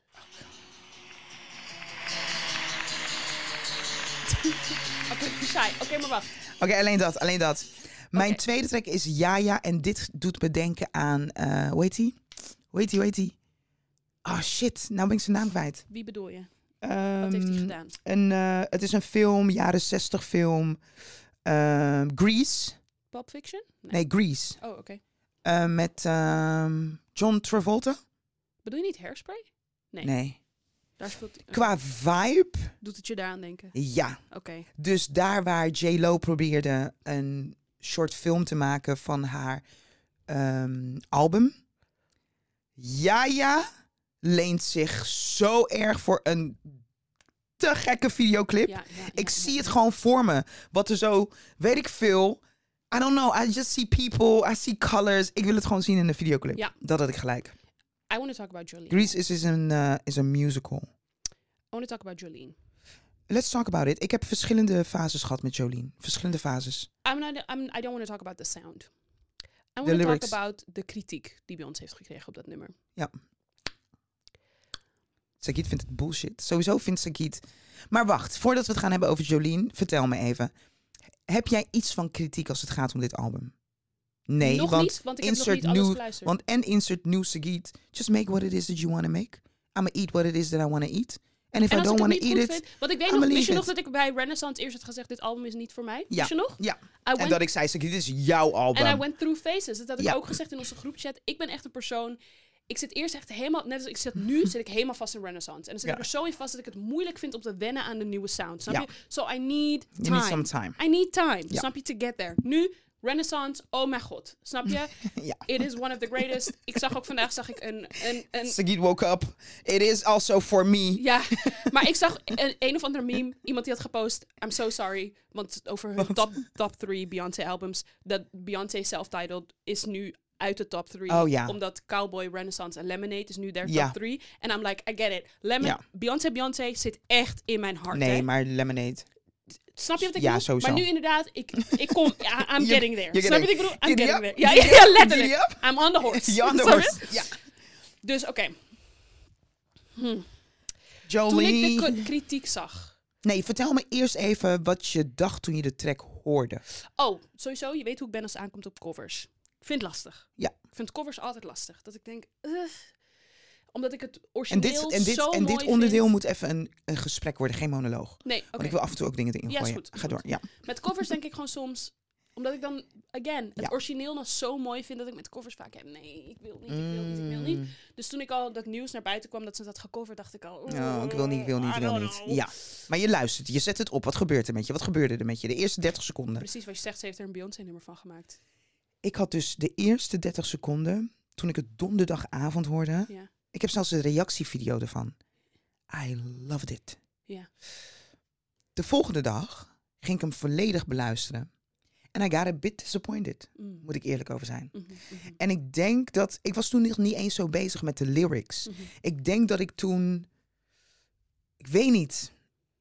Oké, saai. Oké, maar wacht. Oké, alleen dat. Mijn Oké. tweede track is ja. En dit doet me denken aan, hoe heet die? Oh shit, nou ben ik zijn naam kwijt. Wie bedoel je? Wat heeft hij gedaan? Het is een film, jaren 60 film. Grease. Pulp Fiction? Nee, Grease. Oh, oké. Met John Travolta. Bedoel je niet Hairspray? Nee. Nee. Daar speelt... Qua vibe, Doet het je daaraan denken? ja. Oké. Dus daar waar J.Lo probeerde een short film te maken van haar album. Ja, leent zich zo erg voor een te gekke videoclip. Ja, Ik zie het gewoon voor me. Wat er zo, weet ik veel. I don't know, I just see people, I see colors. Ik wil het gewoon zien in de videoclip. Ja. Dat had ik gelijk. I want to talk about Jolene. Grease is een musical. I want to talk about Jolene. Let's talk about it. Ik heb verschillende fases gehad met Jolene. Verschillende fases. I don't want to talk about the sound. I want De to talk lyrics. about de kritiek die Beyoncé heeft gekregen op dat nummer. Sagit vindt het bullshit. Sowieso vindt Sagit... Maar wacht, voordat we het gaan hebben over Jolene, vertel me even. Heb jij iets van kritiek als het gaat om dit album? Nee, Nog want niet, want ik heb nog insert niet alles new, geluisterd. insert new Sagit. Just make what it is that you want to make. I'ma eat what it is that I want to eat. And if en I als don't ik want het to niet eat goed it... vind... Want ik weet I'ma nog, wist leave je nog it. dat ik bij Renaissance eerst had gezegd, dit album is niet voor mij? Ja. Wist je nog? Ja, I en went, dat ik zei, Sagit, dit is jouw album. and I went through phases. Dat had ik Ja. ook gezegd in onze groepchat. Ik ben echt een persoon... Ik zit eerst echt helemaal... Net als ik zit nu, zit ik helemaal vast in Renaissance. En dan zit Ja. ik er zo in vast dat ik het moeilijk vind om te wennen aan de nieuwe sound. Snap Ja. je? So I need time. You need some time. I need time. Ja. Snap je? To get there. Nu, Renaissance, oh mijn god. Snap je? Ja. It is one of the greatest. Ik zag ook vandaag een Sagit woke up. It is also for me. ja, maar ik zag een of andere meme. Iemand die had gepost, I'm so sorry. Want over hun top 3 Beyoncé albums. Dat Beyoncé self-titled is nu uit de top 3. Oh, ja. Omdat Cowboy, Renaissance en Lemonade is nu their Ja. top 3. En I'm like, I get it. Ja. Beyoncé zit echt in mijn hart. Nee, hè? maar Lemonade. Snap je wat ik Ja, bedoel? sowieso. Maar nu inderdaad, ik kom, I'm You're- getting there. you're Snap je wat getting- ik bedoel? I'm Giddy getting up? there. Ja, Giddy ja, up? letterlijk. Giddy up? I'm on the horse. You're on the Snap je? horse. Ja. Dus oké. Jolene. Toen ik de kritiek zag. Nee, vertel me eerst even wat je dacht toen je de track hoorde. Oh, sowieso, je weet hoe ik ben als het aankomt op covers. Ik vind het lastig. Ja. Ik vind covers altijd lastig. Dat ik denk, omdat ik het En origineel zo dit mooi onderdeel vind. moet even een gesprek worden, geen monoloog. Nee, oké. Want ik wil af en toe ook dingen erin Ja, is gooien. goed, is Ga door, goed. ja. Met covers denk ik gewoon soms, omdat ik dan, again, het Ja. origineel nog zo mooi vind dat ik met covers vaak heb. Nee, ik wil niet, ik wil niet, ik wil niet. Dus toen ik al dat nieuws naar buiten kwam dat ze dat gecoverd, dacht ik al, Oh, ik wil niet. I don't know. Ja, maar je luistert, je zet het op. Wat gebeurt er met je? Wat gebeurde er met je? De eerste 30 seconden. Precies wat je zegt, ze heeft er een Beyoncé-nummer van gemaakt. Ik had dus de eerste 30 seconden, toen ik het donderdagavond hoorde. Ja. Ik heb zelfs een reactievideo ervan. I loved it. Ja. De volgende dag ging ik hem volledig beluisteren. En I got a bit disappointed, moet ik eerlijk over zijn. En ik denk dat... Ik was toen nog niet eens zo bezig met de lyrics. Ik denk dat ik toen... Ik weet niet.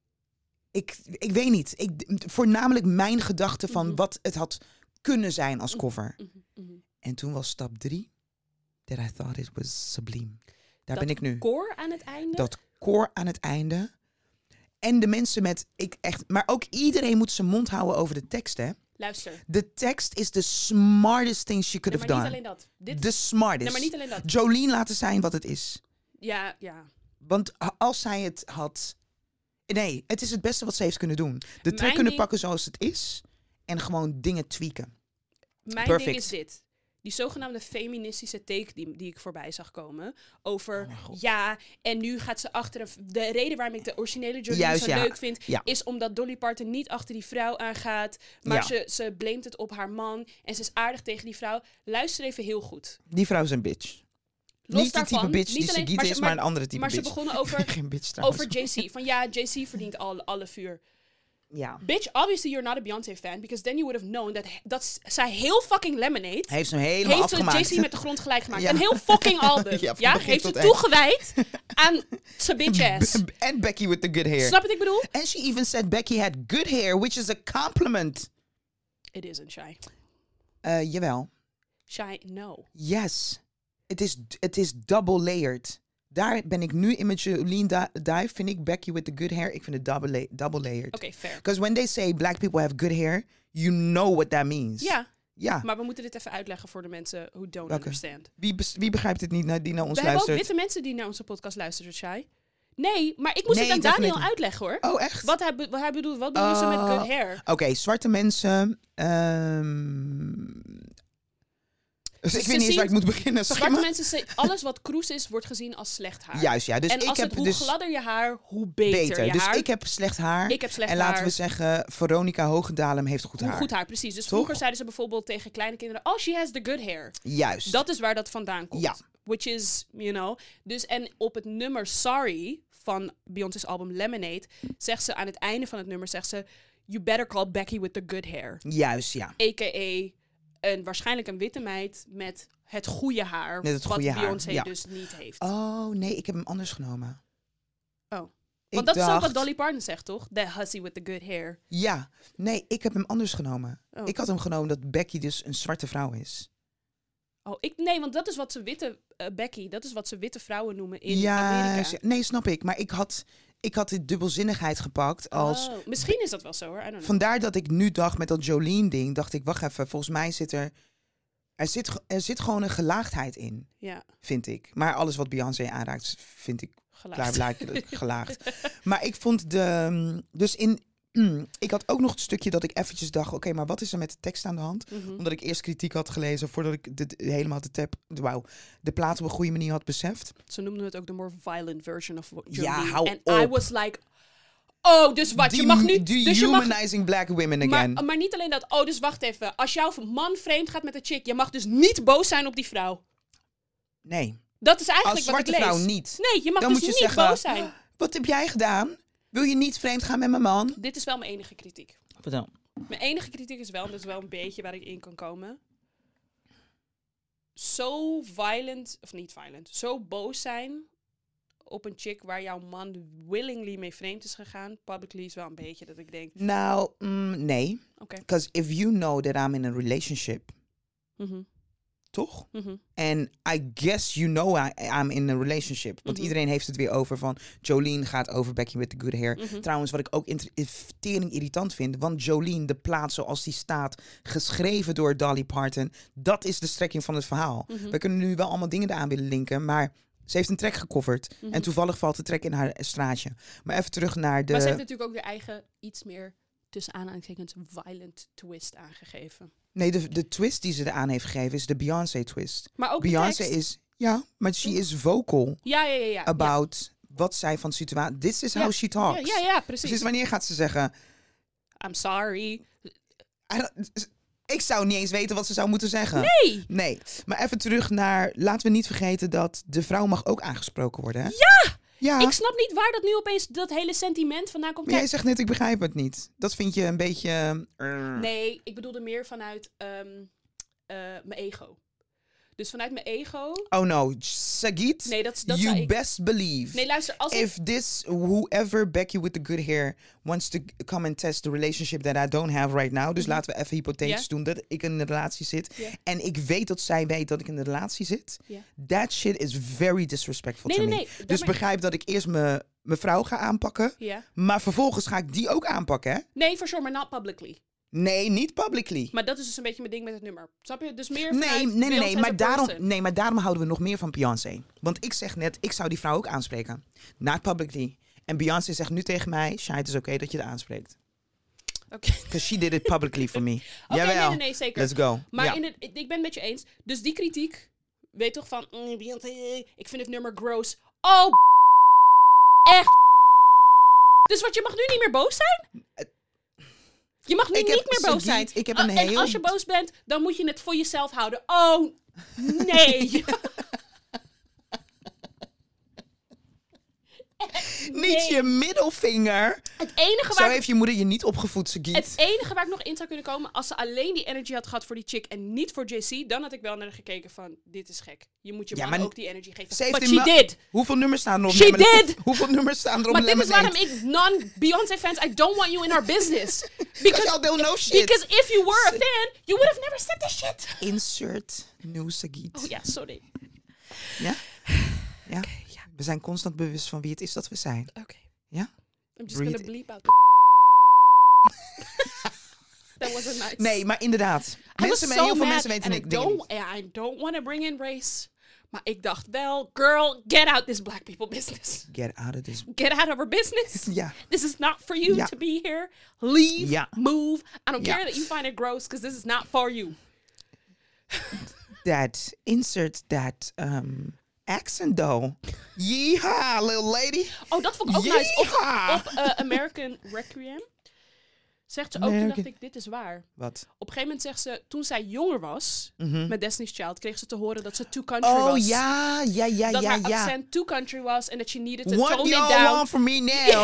Ik weet niet. Voornamelijk mijn gedachten van wat het had kunnen zijn als cover. En toen was stap 3. That I thought it was sublime. Daar ben ik nu. Dat koor aan het einde? Dat koor aan het einde. En de mensen met... Maar ook iedereen moet zijn mond houden over de tekst, hè? Luister. De tekst is the smartest thing she could have done. Maar niet alleen dat. The smartest. Nee, maar niet alleen dat. Jolene laten zijn wat het is. Ja. Want als zij het had... Nee, het is het beste wat ze heeft kunnen doen. De track kunnen pakken zoals het is. En gewoon dingen tweaken. Mijn ding is dit. Die zogenaamde feministische take die ik voorbij zag komen. Over, en nu gaat ze achter... De reden waarom ik de originele Jolene zo leuk vind... is omdat Dolly Parton niet achter die vrouw aangaat. Maar ze blamet het op haar man. En ze is aardig tegen die vrouw. Luister even heel goed. Die vrouw is een bitch. Los niet daarvan, de type bitch die Sigrid is, maar een andere type bitch. Maar ze begonnen over, Geen bitch over JC. Van JC verdient alle vuur. Ja. Bitch, obviously you're not a Beyoncé fan. Because then you would have known dat zij heel fucking Lemonade... Heeft ze hem helemaal afgemaakt. Heeft JC met de grond gelijk gemaakt. Een heel fucking album. Heeft ze eind. toegewijd aan zijn bitch ass. En Becky with the good hair. Snap wat ik bedoel? And she even said Becky had good hair, which is a compliment. It isn't, Shy. Jawel. Shy, no. Yes. Het is double layered. Daar ben ik nu in met Jolene Dive. Vind ik Becky with the good hair. Ik vind het double layered. Oké, fair. Because when they say black people have good hair, you know what that means. Ja. Maar we moeten dit even uitleggen voor de mensen who don't understand. Wie begrijpt het niet die naar ons luistert? We hebben ook witte mensen die naar onze podcast luisteren, Shy. Nee, maar ik moest het aan Daniel uitleggen, hoor. Oh, echt? Wat hij bedoelt, wat bedoelen ze met good hair? Oké, zwarte mensen... Dus ik weet niet eens waar ik moet beginnen. Zwarte mensen, alles wat kroes is, wordt gezien als slecht haar. Juist, ja. Dus hoe gladder je haar, hoe beter je dus haar. Ik heb slecht haar. Ik heb slecht haar. En laten we zeggen, Veronica Hoogendalem heeft goed haar. Goed haar, precies. Dus vroeger zeiden ze bijvoorbeeld tegen kleine kinderen... Oh, she has the good hair. Juist. Dat is waar dat vandaan komt. Ja. Which is, Dus en op het nummer Sorry van Beyoncé's album Lemonade... zegt ze aan het einde van het nummer... You better call Becky with the good hair. Juist, ja. A.k.a. Waarschijnlijk een witte meid met het goede haar. Met het wat goede Beyoncé dus niet heeft. Oh, nee, ik heb hem anders genomen. Oh. Want dat is ook wat Dolly Parton zegt, toch? The hussy with the good hair. Ja. Nee, ik heb hem anders genomen. Oh. Ik had hem genomen dat Becky dus een zwarte vrouw is. Oh, nee, want dat is wat ze dat is wat ze witte vrouwen noemen in Amerika. Nee, snap ik. Maar ik had de dubbelzinnigheid gepakt als... misschien is dat wel zo, hoor. I don't know. Vandaar dat ik nu dacht met dat Jolene-ding, dacht ik, wacht even, volgens mij zit er zit gewoon een gelaagdheid in, vind ik. Maar alles wat Beyoncé aanraakt, vind ik klaarblijkelijk gelaagd. Maar ik vond ik had ook nog het stukje dat ik eventjes dacht, oké, maar wat is er met de tekst aan de hand? Mm-hmm. Omdat ik eerst kritiek had gelezen voordat ik helemaal de plaat op een goede manier had beseft. Ze noemden het ook de more violent version of Jolene. Ja, hou en op. I was like, oh, dus wat? Je mag nu... Dehumanizing black women again. Maar niet alleen dat. Oh, dus wacht even. Als jouw man vreemd gaat met een chick, je mag dus niet boos zijn op die vrouw. Nee. Dat is eigenlijk wat ik lees. Als zwarte vrouw niet. Nee, je mag dan dus moet je niet zeggen, boos zijn. Wat heb jij gedaan? Wil je niet vreemd gaan met mijn man? Dit is wel mijn enige kritiek. Vertel. Mijn enige kritiek is wel, en dat is wel een beetje waar ik in kan komen. Zo violent, of niet violent, zo boos zijn op een chick waar jouw man willingly mee vreemd is gegaan. Publicly is wel een beetje dat ik denk... Nou, nee. Okay. Because if you know that I'm in a relationship... Mm-hmm. Toch? Mm-hmm. En I guess you know I'm in a relationship. Want iedereen heeft het weer over van... Jolene gaat over Becky with the good hair. Mm-hmm. Trouwens, wat ik ook tering irritant vind... Want Jolene, de plaat zoals die staat... geschreven door Dolly Parton... dat is de strekking van het verhaal. Mm-hmm. We kunnen nu wel allemaal dingen eraan willen linken... maar ze heeft een track gecoverd. Mm-hmm. En toevallig valt de track in haar straatje. Maar even terug naar de... Maar ze heeft natuurlijk ook de eigen iets meer... tussen aanhalingstekens violent twist aangegeven. Nee, de twist die ze eraan heeft gegeven is de Beyoncé twist. Maar ook Beyoncé is... Ja, maar she is vocal. Ja. About wat zij van situatie... This is how she talks. Ja, precies. Dus wanneer gaat ze zeggen... I'm sorry. Ik zou niet eens weten wat ze zou moeten zeggen. Nee. Maar even terug naar... Laten we niet vergeten dat de vrouw mag ook aangesproken worden. Hè? Ja! Ja. Ik snap niet waar dat nu opeens dat hele sentiment vandaan komt. Maar jij zegt net, ik begrijp het niet. Dat vind je een beetje... Nee, ik bedoelde meer vanuit mijn ego. Dus vanuit mijn ego... Oh no, Sagit, Nee, dat you zei ik. best believe. Nee, luister, als ik... If this, whoever Becky with the good hair wants to come and test the relationship that I don't have right now. Dus laten we even hypothetisch doen dat ik in een relatie zit. Ja. En ik weet dat zij weet dat ik in een relatie zit. Ja. That shit is very disrespectful to me. Nee. Dus begrijp dat ik eerst mijn vrouw ga aanpakken. Ja. Maar vervolgens ga ik die ook aanpakken, hè? Nee, for sure, maar not publicly. Nee, niet publicly. Maar dat is dus een beetje mijn ding met het nummer. Snap je? Dus meer vanuit Nee. Beyoncé as a person. Maar daarom houden we nog meer van Beyoncé. Want ik zeg net, ik zou die vrouw ook aanspreken. Not publicly. En Beyoncé zegt nu tegen mij, Shai, het is oké dat je het aanspreekt. Oké. Because she did it publicly for me. Oké, Jawel. nee, zeker. Let's go. Maar ja. ik ben het met je eens. Dus die kritiek, weet toch van, Beyoncé, ik vind het nummer gross. Oh, echt. Dus wat, je mag nu niet meer boos zijn? Je mag nu niet meer boos zijn. Ik heb een En als je boos bent, dan moet je het voor jezelf houden. Oh, nee. Niet je middelvinger. Het enige Zo waar heeft je moeder je niet opgevoed, Sagit. Het enige waar ik nog in zou kunnen komen, als ze alleen die energy had gehad voor die chick en niet voor JC, dan had ik wel naar haar gekeken van, dit is gek. Je moet je Ja, man maar ook die energy geven. ze heeft But in she did. Hoeveel nummers staan er op She Lemonade? did. Hoeveel nummers staan er op Maar dit is Lemonade? waarom ik non-Beyoncé fans, I don't want you in our business. Because y'all don't know shit. Because if you were a fan, you would have never said this shit. Insert new Sagit. Oh ja, sorry. Ja? Ja? Okay, ja. We zijn constant bewust van wie het is dat we zijn. Oké. Ja? I'm just Breathe. gonna bleep out the That wasn't nice. Nee, maar inderdaad. Heel Heel veel mensen weten ik dingen niet. I don't want to bring in race. Maar ik dacht wel, girl, get out this black people business. Get out of this. Get out of our business. Ja. This is not for you Ja. to be here. Leave. Ja. Move. I don't Ja. care that you find it gross, because this is not for you. Insert that accent though. Yeehaw, little lady. Oh, dat vond ik ook nice. Yeehaw. Op American Requiem zegt ze ook, toen American- dacht ik, dit is waar. Wat? Op een gegeven moment zegt ze, toen zij jonger was, met Destiny's Child, kreeg ze te horen dat ze too country Oh was. ja. Dat haar accent too country was en dat she needed to What tone it y'all down. want from me now?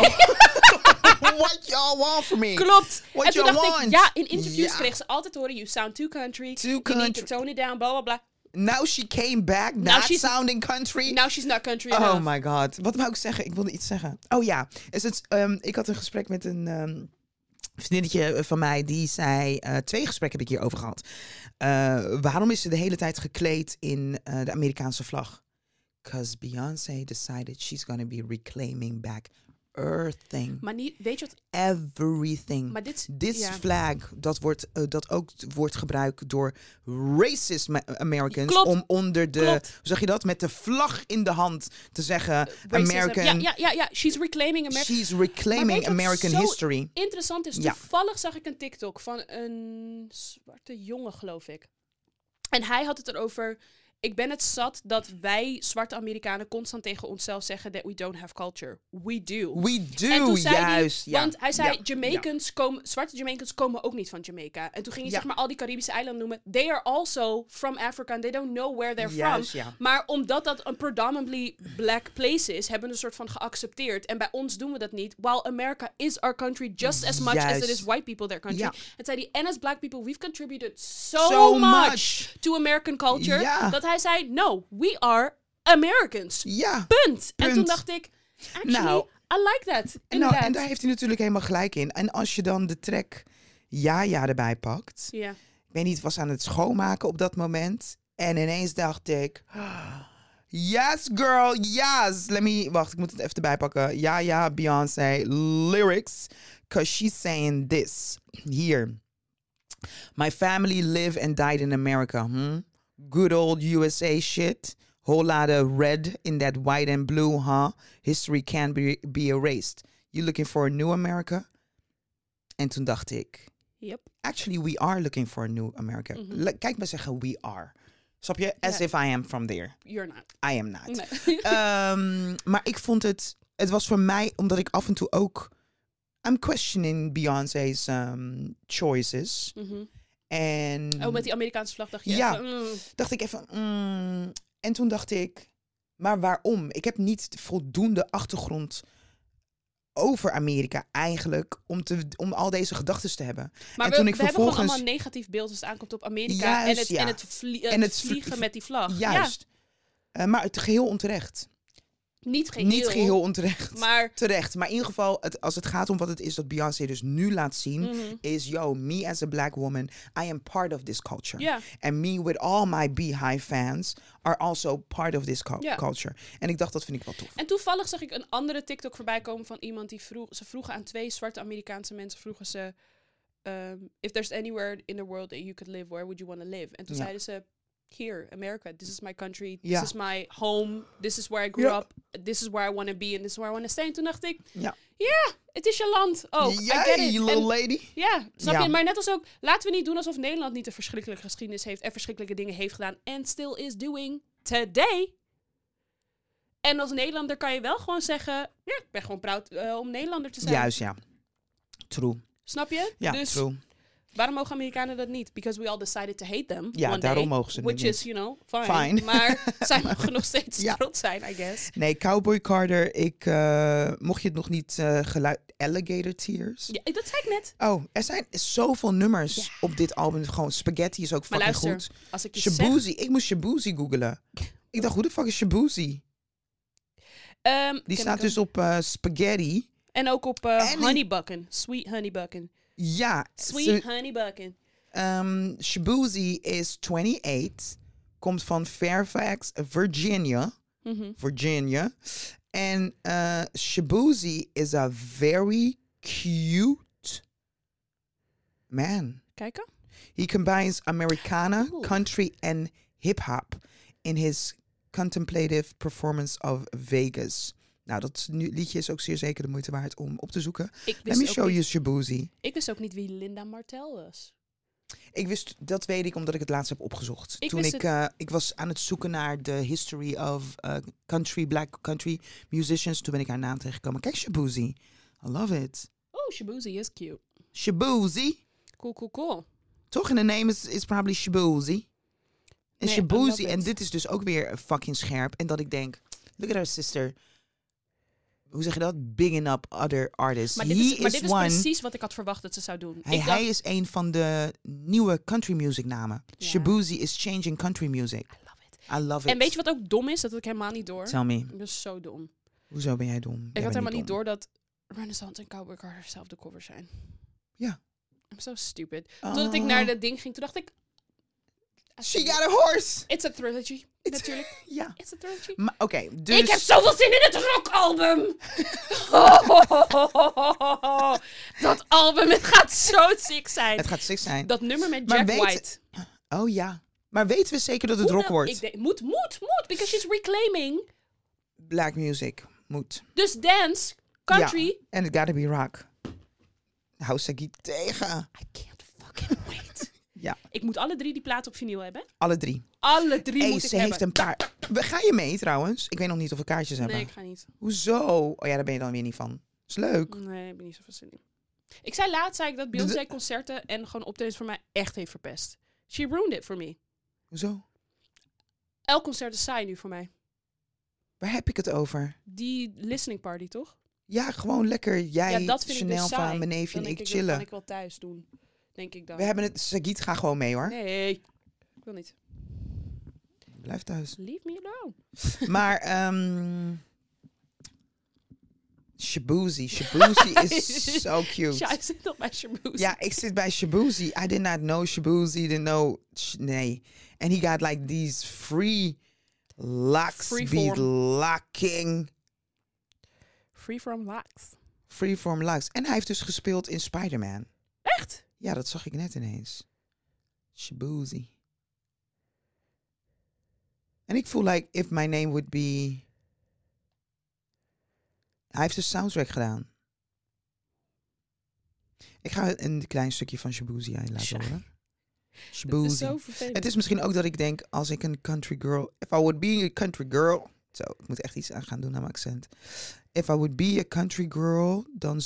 What y'all want from me? Klopt. What En toen you dacht want? ik, ja, in interviews Ja. kreeg ze altijd te horen, you sound too country. Too You need country. to tone it down, bla bla bla. Now she came back, Now not she's- sounding country. Now she's not country Oh enough. my god. Wat wou ik zeggen? Ik wilde iets zeggen. Oh ja. Ik had een gesprek met een vriendinnetje van mij. Die zei, 2 gesprekken heb ik hierover gehad. Waarom is ze de hele tijd gekleed in de Amerikaanse vlag? Because Beyoncé decided she's gonna be reclaiming back everything. Maar niet, weet je wat? Everything. Maar dit, This ja. flag, dat ook wordt gebruikt door racist Americans. Klopt. Om onder de, Klopt. hoe zeg je dat? Met de vlag in de hand te zeggen, Racism. American, Ja. She's reclaiming America. she's Maar weet reclaiming je wat American zo history. Interessant is, Ja. toevallig zag ik een TikTok van een zwarte jongen, geloof ik. En hij had het erover, ik ben het zat dat wij zwarte Amerikanen constant tegen onszelf zeggen that we don't have culture. We do. We En do, toen zei juist. hij, ja. want hij zei, Ja. Jamaicans zwarte Jamaicans komen ook niet van Jamaica. En toen ging hij Ja. zeg maar al die Caribische eilanden noemen. They are also from Africa and they don't know where they're Juist, from. ja. Maar omdat dat een predominantly black place is, hebben we een soort van geaccepteerd. En bij ons doen we dat niet. While America is our country just as much as Juist. it is white people their country. Ja. En zei hij, and as black people, we've contributed so So much much. to American culture. Ja. Dat hij zei, no, we are Americans. Ja. Punt. En Punt. toen dacht ik, actually, Nou, I like that. Nou, Inderdaad. en daar heeft hij natuurlijk helemaal gelijk in. En als je dan de track Ja erbij pakt. Ja. Ik weet niet, was aan het schoonmaken op dat moment. En ineens dacht ik, yes girl, yes. Wacht, ik moet het even erbij pakken. Ja, Beyoncé, lyrics. Because she's saying this. Here. My family live and died in America. Good old USA shit. Whole lot of red in that white and blue, huh? History can't be erased. You looking for a new America? En toen dacht ik, Yep. actually we are looking for a new America. Kijk maar zeggen we are. Snap je? As Ja. if I am from there. You're not. I am not. Nee. Maar ik vond het was voor mij, omdat ik af en toe ook, I'm questioning Beyoncé's choices. En Oh, met die Amerikaanse vlag dacht je Ja. even, dacht ik even, en toen dacht ik, Maar waarom? Ik heb niet voldoende achtergrond over Amerika eigenlijk om al deze gedachten te hebben. Maar en we toen hebben gewoon allemaal een negatief beeld als het aankomt op Amerika. Juist, en het vliegen met die vlag. Juist. Maar het geheel onterecht. Niet geheel. Niet geheel onterecht. Maar terecht. Maar in ieder geval, als het gaat om wat het is dat Beyoncé dus nu laat zien, is, yo, me as a black woman, I am part of this culture. Ja. And me with all my Beehive fans are also part of this culture. En ik dacht, dat vind ik wel tof. En toevallig zag ik een andere TikTok voorbij komen van iemand die ze vroegen aan 2 zwarte Amerikaanse mensen, vroegen ze, if there's anywhere in the world that you could live, where would you want to live? En toen zeiden ze, here, America, this is my country, this is my home, this is where I grew up, this is where I want to be and this is where I want to stay. En toen dacht ik, het is je land ook. I get it. You little lady. Ja, snap je? Maar net als ook, laten we niet doen alsof Nederland niet een verschrikkelijke geschiedenis heeft en verschrikkelijke dingen heeft gedaan and still is doing today. En als Nederlander kan je wel gewoon zeggen, ja, ik ben gewoon proud om Nederlander te zijn. Juist, ja. True. Snap je? Ja, dus true. waarom mogen Amerikanen dat niet? Because we all decided to hate them. Ja, one daarom day, mogen ze het which niet. is, fine. Maar zij mogen nog steeds trots zijn, I guess. Nee, Cowboy Carter, mocht je het nog niet geluid... Alligator Tears. Ja, dat zei ik net. Oh, er zijn zoveel nummers op dit album. Gewoon Spaghetti is ook fucking goed. Als ik je Shaboozey. Ik moest Shaboozey googlen. Ik dacht, hoe de fuck is Shaboozey? Die staat dus op Spaghetti. En ook op Honey Buckin. Sweet Honey Buckin. Ja. Sweet Honey Buckin. Shaboozey is 28. Komt van Fairfax, Virginia. Virginia. En Shaboozey is a very cute man. Kijken. He combines Americana, country and hip-hop in his contemplative performance of Vegas. Nou, dat liedje is ook zeer zeker de moeite waard om op te zoeken. Let me show you Shaboozey. Ik wist ook niet wie Linda Martel was. Dat weet ik omdat ik het laatst heb opgezocht. Ik was aan het zoeken naar de history of black country musicians. Toen ben ik haar naam tegengekomen. Kijk, Shaboozey. I love it. Oh, Shaboozey is cute. Shaboozey. Cool. Toch, in de name is probably Shaboozey. En Shaboozey, en dit is dus ook weer fucking scherp. En dat ik denk, look at her sister. Hoe zeg je dat? Bigging up other artists. Maar dit is precies wat ik had verwacht dat ze zou doen. Hij is een van de nieuwe country music namen. Yeah. Shaboozey is changing country music. I love it. En weet je wat ook dom is? Dat had ik helemaal niet door. Tell me. Dat is zo dom. Hoezo ben jij dom? Ik had helemaal niet door dat Renaissance en Cowboy Carter dezelfde cover zijn. Ja. I'm so stupid. Totdat ik naar dat ding ging, toen dacht ik... She got a horse! It's a trilogy, natuurlijk. Ja. It's a trilogy. Oké, dus... Ik heb zoveel zin in het rockalbum! Dat album, het gaat zo sick zijn. Het gaat sick zijn. Dat nummer met Jack White. Oh ja. Maar weten we zeker dat het rock wordt? Moet, because she's reclaiming... Black music, moet. Dus dance, country... Ja, en it gotta be rock. Hou Sagit tegen. I can't fucking wait. Ja. Ik moet alle 3 die platen op vinyl hebben. Alle 3. Alle 3 moet ik ze hebben. Heeft een paar. Ga je mee trouwens? Ik weet nog niet of we kaartjes hebben. Nee, ik ga niet. Hoezo? Oh ja, daar ben je dan weer niet van. Is leuk. Nee, ik ben niet zoveel zin in. Ik zei laatst dat Beyoncé concerten en gewoon optredens voor mij echt heeft verpest. She ruined it for me. Hoezo? Elk concert is saai nu voor mij. Waar heb ik het over? Die listening party, toch? Ja, gewoon lekker. Jij, dat vind Chanel ik dus saai. van mijn neefje en ik chillen. Dat kan ik wel thuis doen, denk ik dan. We hebben het. Sagit, ga gewoon mee hoor. Nee, ik wil niet. Blijf thuis. Leave me alone. Maar Shaboozey is so cute. Ja, ik zit op bij Shaboozey. Ja, ik zit bij Shaboozey. I did not know Shaboozey. Didn't know. Nee. And he got like these free locks. Be locking. Freeform locks. En hij heeft dus gespeeld in Spider-Man. Echt? Ja, dat zag ik net ineens. Shaboozey. En ik voel like if my name would be... Hij heeft de soundtrack gedaan. Ik ga een klein stukje van Shaboozey aan laten horen. Shaboozey. Het is misschien ook dat ik denk, als ik een country girl... If I would be a country girl... Zo, ik moet echt iets aan gaan doen aan mijn accent. If I would be a country girl, dan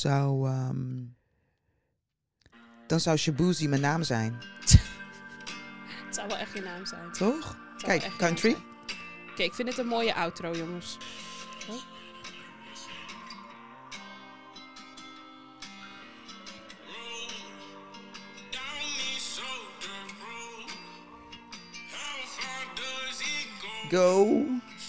zou Shaboozey mijn naam zijn. Het zou wel echt je naam zijn. Toch? Kijk, country. Oké, ik vind het een mooie outro, jongens. Oh. Go.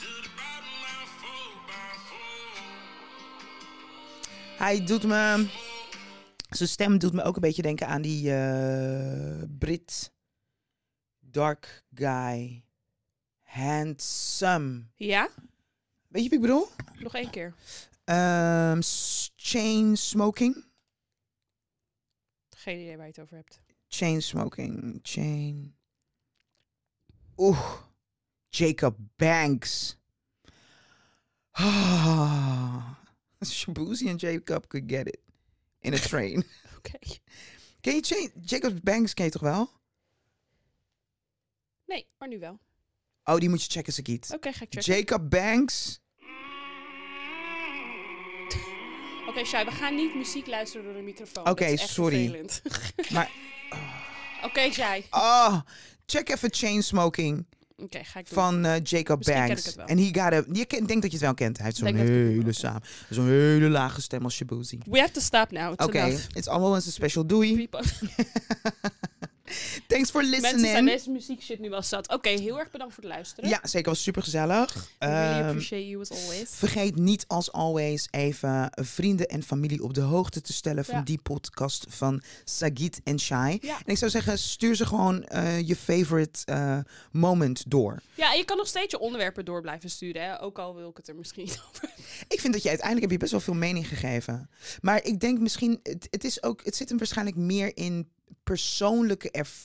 Hij doet me... Zijn stem doet me ook een beetje denken aan die Brit. Dark guy. Handsome. Ja? Weet je wie ik bedoel? Nog 1 keer. Chain smoking. Geen idee waar je het over hebt. Chain smoking. Chain. Jacob Banks. Shabuzi en Jacob could get it. In a train. Oké. Ken je Jacob Banks ken je toch wel? Nee, maar nu wel. Oh, die moet je checken, Sagiet. Oké, ga ik checken. Jacob Banks. Oké, Shai, we gaan niet muziek luisteren door de microfoon. Oké, Dat is echt sorry. vervelend. Maar... Oké, Shai. Check even Chainsmoking Oké, ga ik doen. van Jacob Misschien ken ik Banks. het wel. En ik denk dat je het wel kent. Hij heeft zo'n Denk dat ik het wel hele ken. zo'n hele lage stem als Shabuzi. We have to stop now. It's Oké, enough. it's almost a special. Doei. Thanks for Mensen zijn listening. deze muziek shit nu wel zat. Oké, heel erg bedankt voor het luisteren. Ja, zeker. Was super gezellig. We really appreciate you as always. Vergeet niet als always even vrienden en familie op de hoogte te stellen van die podcast van Sagiet en Shai. Ja. En ik zou zeggen, stuur ze gewoon je favorite moment door. Ja, en je kan nog steeds je onderwerpen door blijven sturen. Hè? Ook al wil ik het er misschien niet over. Ik vind dat je uiteindelijk heb je best wel veel mening gegeven. Maar ik denk misschien, het zit hem waarschijnlijk meer in persoonlijke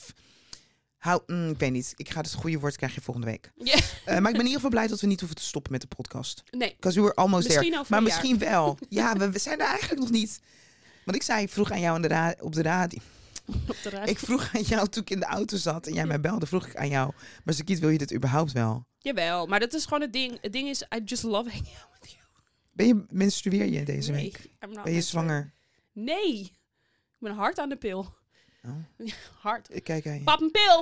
ik weet niet. Ik ga het goede woord krijg je volgende week. Ja. Maar ik ben in ieder geval blij dat we niet hoeven te stoppen met de podcast. Nee. Because we were almost Misschien there. over Maar een misschien wel. Ja, we zijn er eigenlijk nog niet. Want ik vroeg aan jou op de radio. Op de radio. Ik vroeg aan jou toen ik in de auto zat en jij mij belde, vroeg ik aan jou. Maar Sagiet, wil je dit überhaupt wel? Jawel, maar dat is gewoon het ding. Het ding is, I just love hanging out with you. Menstrueer je deze Nee, week? I'm not Ben je menstruating. zwanger? Nee. Ik ben hard aan de pil. Oh. Hard. Ik kijk aan je. Pap een pil!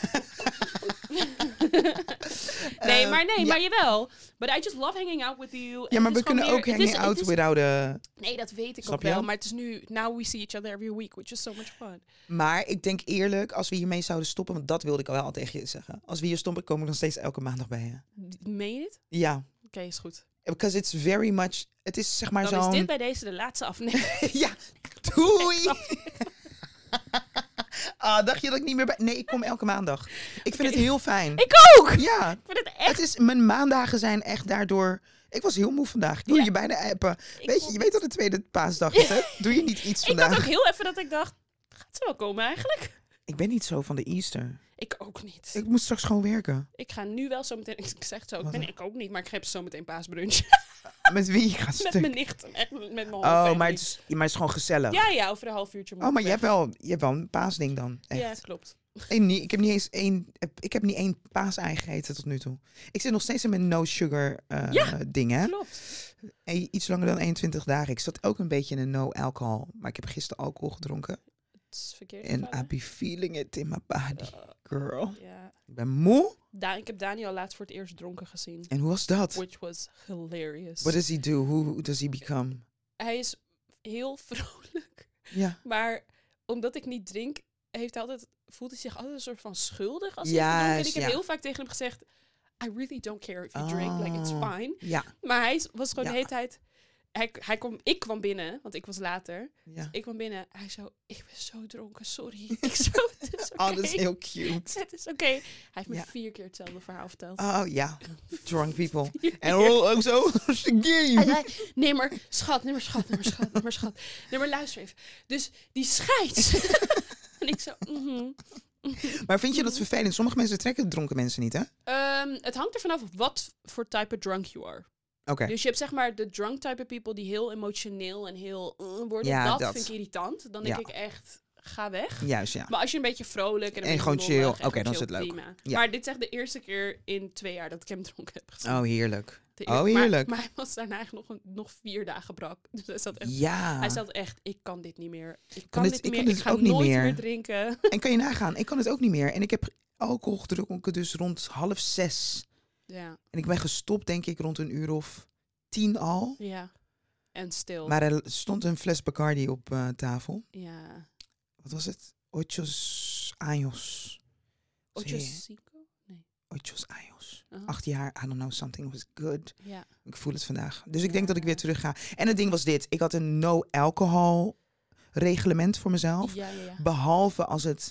maar jawel. But I just love hanging out with you. Ja, maar we kunnen ook hanging out without a... Nee, dat weet ik Snap ook wel. je? Maar het is nu, now we see each other every week, which is so much fun. Maar ik denk eerlijk, als we hiermee zouden stoppen, want dat wilde ik al wel tegen je zeggen. Als we hier stoppen, kom ik nog steeds elke maandag bij je. Meen je dit? Ja. Oké, is goed. Because it's very much... Het is zeg maar Dan is zo'n... dit bij deze de laatste aflevering. Ja, doei! Dacht je dat ik niet meer bij... Nee, ik kom elke maandag. Ik vind het heel fijn. Ik ook! Ja. Ik vind het echt... Mijn maandagen zijn echt daardoor... Ik was heel moe vandaag. Ik wil je bijna appen. Je weet dat de tweede paasdag is, hè? Doe je niet iets Ik vandaag? had ook heel even dat ik dacht, gaat ze wel komen eigenlijk? Ik ben niet zo van de Easter. Ik ook niet. Ik moet straks gewoon werken. Ik ga nu wel zo meteen... Ik zeg het zo, ik ook niet, maar ik heb zo meteen paasbrunch. Met wie? Je gaat Met stuk. mijn nicht. Echt met mijn whole Oh, family. maar het is gewoon gezellig. Ja, over een half uurtje. moet Oh, maar ik je weg. hebt wel een paasding dan. Echt. Ja, klopt. Ik heb niet één paasei gegeten tot nu toe. Ik zit nog steeds in mijn no sugar ding, hè? Klopt. Iets langer dan 21 dagen. Ik zat ook een beetje in een no alcohol. Maar ik heb gisteren alcohol gedronken. Het is verkeerd. En gegaan, I be feeling it in my body, girl. ja. Ik ben moe. Ik heb Daniel laatst voor het eerst dronken gezien. En hoe was dat? Which was hilarious. What does he do? Who does he become? Hij is heel vrolijk. Ja. Maar omdat ik niet drink, voelt hij zich altijd een soort van schuldig als Juist, hij dronken. En ik heb ja. heel vaak tegen hem gezegd, I really don't care if you drink, like it's fine. Ja. Maar hij was gewoon Ja. de hele tijd... Ik kwam binnen, want ik was later. Ja. Ik kwam binnen. Hij zo, ik ben zo dronken, sorry. Ik zo, het is oké. Oh, dat is heel cute. Het is oké. Hij heeft me Ja. 4 keer hetzelfde verhaal verteld. Oh ja, drunk people. 4 keer. En ook zo, the Hij game. zei, nee maar schat. Nee maar luister even. Dus die scheids. En ik zo, Maar vind je dat vervelend? Sommige mensen trekken dronken mensen niet, hè? Het hangt er vanaf wat voor type of drunk you are. Oké. Dus je hebt zeg maar de drunk type of people die heel emotioneel en heel worden. Ja, dat vind ik irritant. Dan denk ik echt, ga weg. Juist, ja. Maar als je een beetje vrolijk en, een En beetje gewoon chill. lollig en Oké, gewoon dan is chill, het leuk. prima. Ja. Maar dit is echt de eerste keer in 2 jaar dat ik hem dronken heb gezien. Oh, heerlijk. Maar heerlijk. hij was daarna eigenlijk nog 4 dagen brak. Dus hij zat echt... Ja. Hij zat echt, ik kan dit niet meer. Ik kan kan dit- dit ik niet kan meer. dit Ik ga ook niet nooit meer. meer drinken. En kan je nagaan, ik kan het ook niet meer. En ik heb alcohol gedronken dus rond 5:30. Ja. En ik ben gestopt, denk ik, rond 10:00 al. Ja. En stil. Maar er stond een fles Bacardi op tafel. Ja. Wat was het? Ochos años. Ocho Sí. cinco? Nee. Ochos años. Uh-huh. 8 jaar, I don't know, something was good. Ja. Ik voel het vandaag. Dus ik denk dat ik weer terug ga. En het ding was dit. Ik had een no-alcohol reglement voor mezelf. Ja. Behalve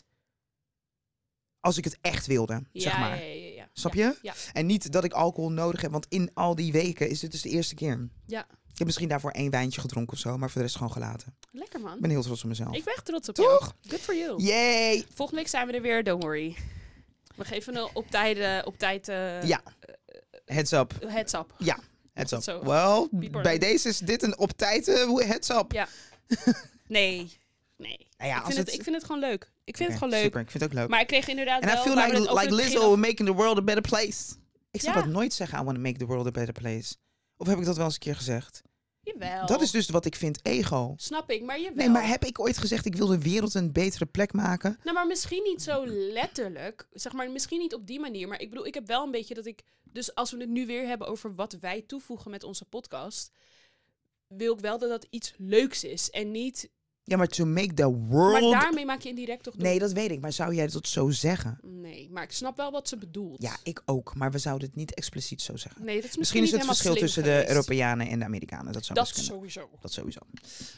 als ik het echt wilde, zeg maar. Ja. Snap Ja, je? Ja. En niet dat ik alcohol nodig heb. Want in al die weken is dit dus de eerste keer. Ja. Ik heb misschien daarvoor 1 wijntje gedronken of zo. Maar voor de rest gewoon gelaten. Lekker, man. Ik ben heel trots op mezelf. Ik ben echt trots op Toch? jou. Good for you. Yay! Volgende week zijn we er weer, don't worry. We geven een op tijd Ja. Heads up. heads up. Ja. Heads up. Zo. Wel, People bij are- deze is dit een op tijd heads up. Ja. Nee. Nou ja, Ik vind het gewoon leuk. Ik vind het gewoon leuk. Super, ik vind het ook leuk. Maar ik kreeg inderdaad En I wel... feel waar we het over like het begin Lizzo making the world a better place. Ik zou Ja. dat nooit zeggen, I want to make the world a better place. Of heb ik dat wel eens een keer gezegd? Jawel. Dat is dus wat ik vind ego. Snap ik, maar jawel. Nee, maar heb ik ooit gezegd ik wil de wereld een betere plek maken? Nou, maar misschien niet zo letterlijk. Zeg maar, misschien niet op die manier. Maar ik bedoel, ik heb wel een beetje dat ik... Dus als we het nu weer hebben over wat wij toevoegen met onze podcast... wil ik wel dat dat iets leuks is. En niet... Ja, maar to make the world... Maar daarmee maak je indirect toch... Nee, dat weet ik. Maar zou jij dat zo zeggen? Nee, maar ik snap wel wat ze bedoelt. Ja, ik ook. Maar we zouden het niet expliciet zo zeggen. Nee, dat is Misschien is niet het helemaal verschil slim tussen de geweest. Europeanen en de Amerikanen. Dat zou Dat best kunnen. sowieso. Dat sowieso.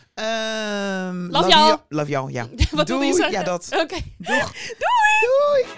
Love y'all. Love y'all, ja. Wat wilde je Doei. zeggen? Ja, dat. Oké. Doeg. Doei.